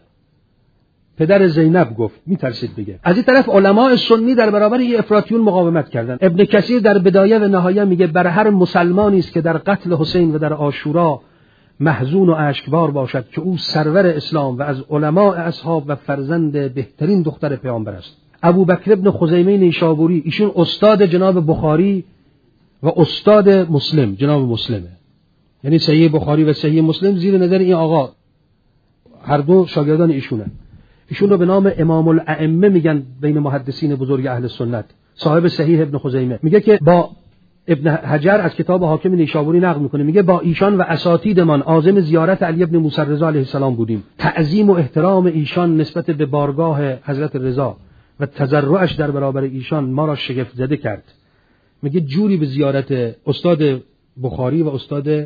پدر زینب گفت، میترسید بگه. از این طرف علماء سنی در برابر این افراطیون مقاومت کردند. ابن کثیر در بدایه و نهایه میگه بر هر مسلمانی است که در قتل حسین و در عاشورا محزون و اشکبار باشد که او سرور اسلام و از علماء اصحاب و فرزند بهترین دختر پیامبر است. ابو بکر ابن خزیمه نیشابوری، ایشون استاد جناب بخاری و استاد مسلم جناب مسلمه، یعنی صحیح بخاری و صحیح مسلم زیر نظر این آقا هر دو شاگردان ایشونن. ایشون رو به نام امام الائمه میگن بین محدثین بزرگ اهل سنت، صاحب صحیح ابن خزیمه. میگه که با ابن حجر از کتاب حاکم نیشابوری نقل میکنه، میگه با ایشان و اساتیدمان عازم زیارت علی ابن موسی رضا علیه السلام بودیم. تعظیم و احترام ایشان نسبت به بارگاه حضرت رضا و تضرعش در برابر ایشان ما را شگفت زده کرد. میگه جوری به زیارت استاد بخاری و استاد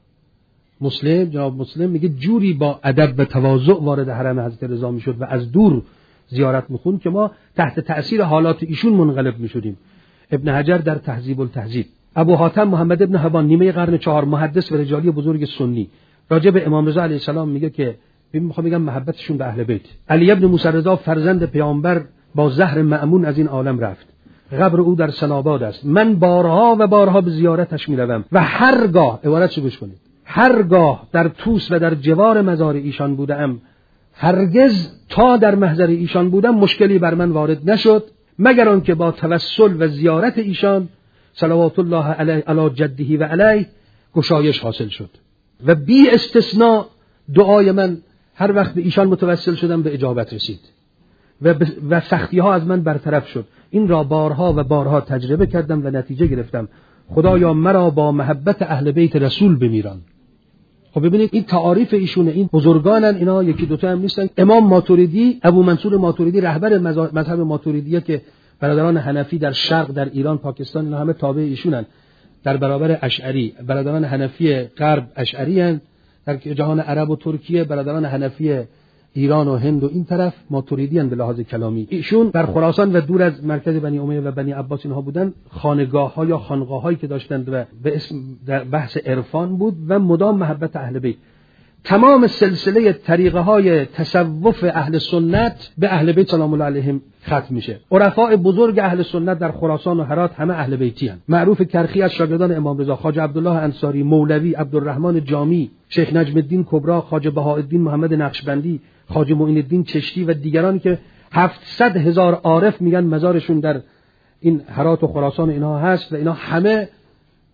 مسلم جناب مسلم، میگه جوری با ادب و تواضع وارد حرم حضرت رضا میشد و از دور زیارت میخوند که ما تحت تأثیر حالات ایشون منقلب میشدیم. ابن حجر در تهذیب التهذیب. ابو حاتم محمد ابن حبان نیمه قرن چهار، محدث و رجالی بزرگ سنی، راجع به امام رضا علیه السلام میگه که میخوام بگم محبتشون به اهل بیت. علی ابن موسی رضا فرزند پیامبر با زهر مأمون از این عالم رفت. قبر او در سناباد است. من بارها و بارها به زیارتش میروم و هرگاه، عبارتشو گوش کنید، هرگاه در توس و در جوار مزار ایشان بودم، هرگز تا در محضر ایشان بودم مشکلی بر من وارد نشد، مگر آنکه با توسل و زیارت ایشان صلوات الله علیه علی جده و علیه گشایش حاصل شد و بی استثناء دعای من هر وقت به ایشان متوسل شدم به اجابت رسید و, و سختی ها از من برطرف شد. این را بارها و بارها تجربه کردم و نتیجه گرفتم. خدایا مرا با محبت اهل بیت رسول بمیران. خب ببینید این تعاریف ایشونه، این بزرگانن، اینا یکی دوتا هم نیستن. امام ماتوریدی، ابو منصور ماتوریدی رهبر مذهب ماتوریدیه که برادران حنفی در شرق، در ایران، پاکستان اینا همه تابع ایشونن. در برابر اشعری، برادران حنفی غرب اشعری هستند. در جهان عرب و ترکیه برادران حنفی ایران و هند و این طرف ماتوریدی ان به لحاظ کلامی. ایشون در خراسان و دور از مرکز بنی امیه و بنی عباس اینها بودن، خانگاه‌ها یا خانقاه‌هایی که داشتند و به اسم در بحث عرفان بود و مدام محبت اهل بیت. تمام سلسله طریقه های تصوف اهل سنت به اهل بیت سلام الله علیهم ختم میشه. عرفاء بزرگ اهل سنت در خراسان و هرات همه اهل بیتی هستند. معروف کرخی از شاگردان امام رضا، خواجه عبدالله انصاری، مولوی عبدالرحمن جامی، شیخ نجم الدین کبرا، خواجه بهاءالدین محمد نقشبندی، خواجه معین الدین چشتی و دیگرانی که هفتصد هزار عارف میگن مزارشون در این هرات و خراسان اینها هست و اینا همه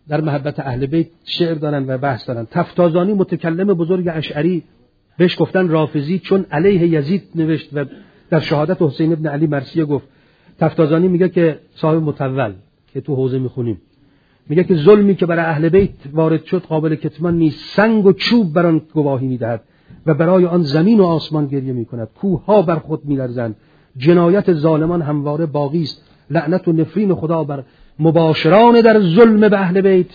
در محبت اهل بیت شعر دارن و بحث دارن. تفتازانی متکلم بزرگ اشعری بهش گفتن رافضی، چون علیه یزید نوشت و در شهادت حسین ابن علی مرثیه گفت. تفتازانی میگه که صاحب متول که تو حوزه میخونیم، میگه که ظلمی که برای اهل بیت وارد شد قابل کتمان نیست، سنگ و چوب بر آن گواهی میدهد و برای آن زمین و آسمان گریه میکند، کوهها بر خود میلرزند، جنایت ظالمان همواره باقی است، لعنت و نفرین خدا بر مباشران در ظلم به اهل بیت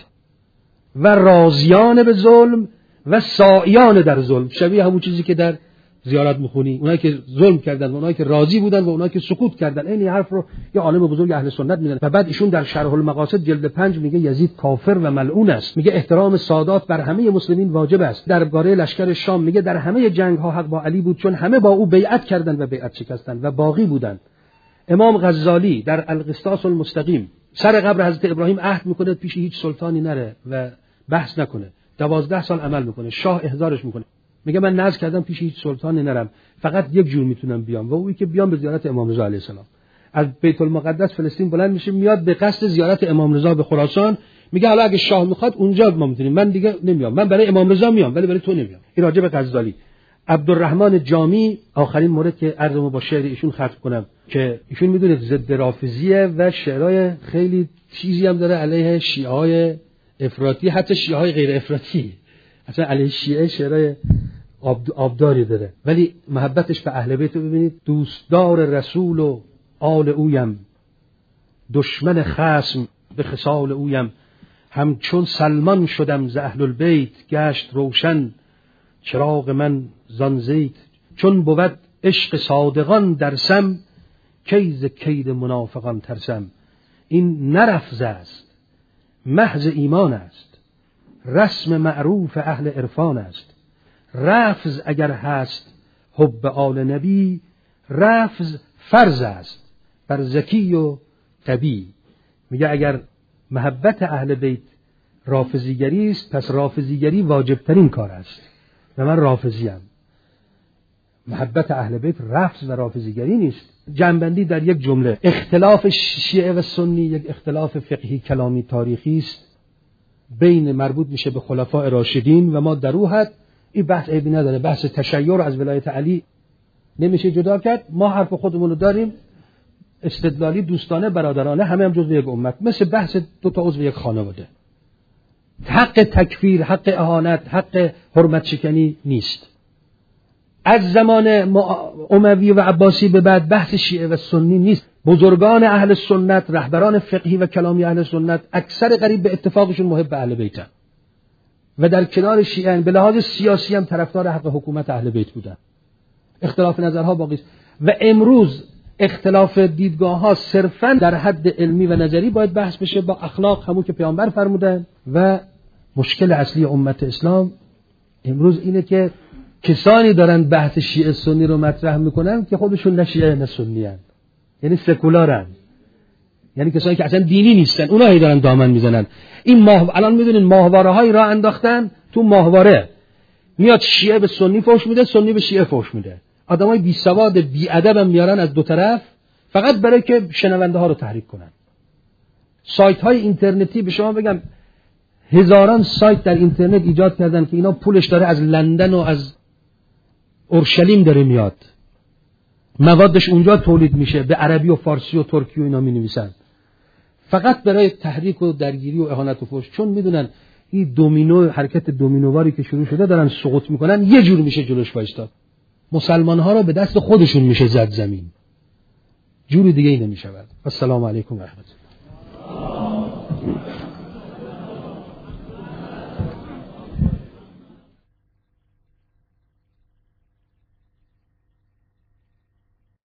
و راضیان به ظلم و سائیان در ظلم. شبیه همون چیزی که در زیارت میخونی، اونایی که ظلم کردن و اونایی که راضی بودن و اونایی که سکوت کردن. این حرف رو یه عالم بزرگ اهل سنت میزنه. و بعد ایشون در شرح المقاصد جلد پنج میگه یزید کافر و ملعون است. میگه احترام سادات بر همه مسلمین واجب است. درباره لشکر شام میگه در همه جنگ ها حق با علی بود، چون همه با او بیعت کردند و بیعت شکستند و باقی بودند. امام غزالی در القسطاس المستقیم سر قبر حضرت ابراهیم عهد میکنه پیش هیچ سلطانی نره و بحث نکنه. دوازده سال عمل میکنه، شاه احضارش میکنه، میگه من نذر کردم پیش هیچ سلطانی نرم، فقط یک جور میتونم بیام و اویی که بیام به زیارت امام رضا علیه السلام. از بیت المقدس فلسطین بلند میشه میاد به قصد زیارت امام رضا به خراسان، میگه حالا اگه شاه میخواد اونجا ما میتونیم، من دیگه نمیام، من برای امام رضا میام ولی برای تو نمیام. این راجع به غزالی. عبدالرحمن جامی آخرین مورد که عرضمو با شعر ایشون ختم کنم که ایشون میدونه ضد رافضیه و شعرهای خیلی چیزی هم داره علیه شیعه‌های افراطی، حتی شیعه‌های غیر افراطی، اصلا علیه شیعه شعرهای آبداری داره، ولی محبتش به اهل بیت رو ببینید. دوستدار رسول و آل اویم، دشمن خصم به خصال اویم، همچون سلمان شدم ز اهل البیت، گشت روشن چراغ من زان زیت، چون بود عشق صادقان در سم، کی ز کید منافقان ترسم. این نه رفض است محض ایمان است، رسم معروف اهل عرفان است. رفض اگر هست حب آل نبی، رفض فرض است بر ذکی و قبی. میگه اگر محبت اهل بیت رافضیگری است، پس رافضیگری واجب ترین کار است و من رافضیم. محبت اهل بیت رفض و رافضیگری نیست. جنبندی در یک جمله: اختلاف شیعه و سنی یک اختلاف فقهی کلامی تاریخی است بین مربوط میشه به خلفاء راشدین و ما در او حد این بحث عیبی نداره. بحث تشیع از ولایت علی نمیشه جدا کرد. ما حرف خودمون رو داریم، استدلالی، دوستانه، برادرانه، همه هم جزو یک امت، مثل بحث دو تا عضو یک خانواده. حق تکفیر، حق اهانت، حق حرمت شکنی نیست. از زمان اموی و عباسی به بعد بحث شیعه و سنی نیست. بزرگان اهل سنت، رهبران فقهی و کلامی اهل سنت، اکثر قریب به اتفاقشون محب اهل بیتن و در کنار شیعه به لحاظ سیاسی هم طرفدار حق حکومت اهل بیت بودن. اختلاف نظرها باقی است و امروز اختلاف دیدگاه ها صرفاً در حد علمی و نظری باید بحث بشه با اخلاق، همون که پیامبر فرمودن. و مشکل اصلی امت اسلام امروز اینه که کسانی دارن بحث شیعه سنی رو مطرح میکنن که خودشون نه شیعه نه سنی هن. یعنی سکولارن، یعنی کسانی که اصلا دینی نیستن، اونها هی دارن دامن میزنن. این ماه الان میدونین ماهواره هایی راه انداختن، تو ماهواره میاد شیعه به سنی فحش میده، سنی به شیعه فحش میده. آدمای بی سواد بی ادب هم میارن از دو طرف فقط برای که شنونده ها رو تحریک کنن. سایت های اینترنتی به شما بگم هزاران سایت در اینترنت ایجاد کردن که اینا پولش داره از لندن و از اورشلیم داره میاد، موادش اونجا تولید میشه، به عربی و فارسی و ترکی و اینا می نویسن فقط برای تحریک و درگیری و اهانت و فحش. چون میدونن این دومینو، حرکت دومینوواری که شروع شده دارن سقوط میکنن، یه جور میشه جلوش وایستاد. مسلمان ها رو به دست خودشون میشه زد زمین، جوری دیگه ای نمیشود. السلام علیکم و رحمت الله.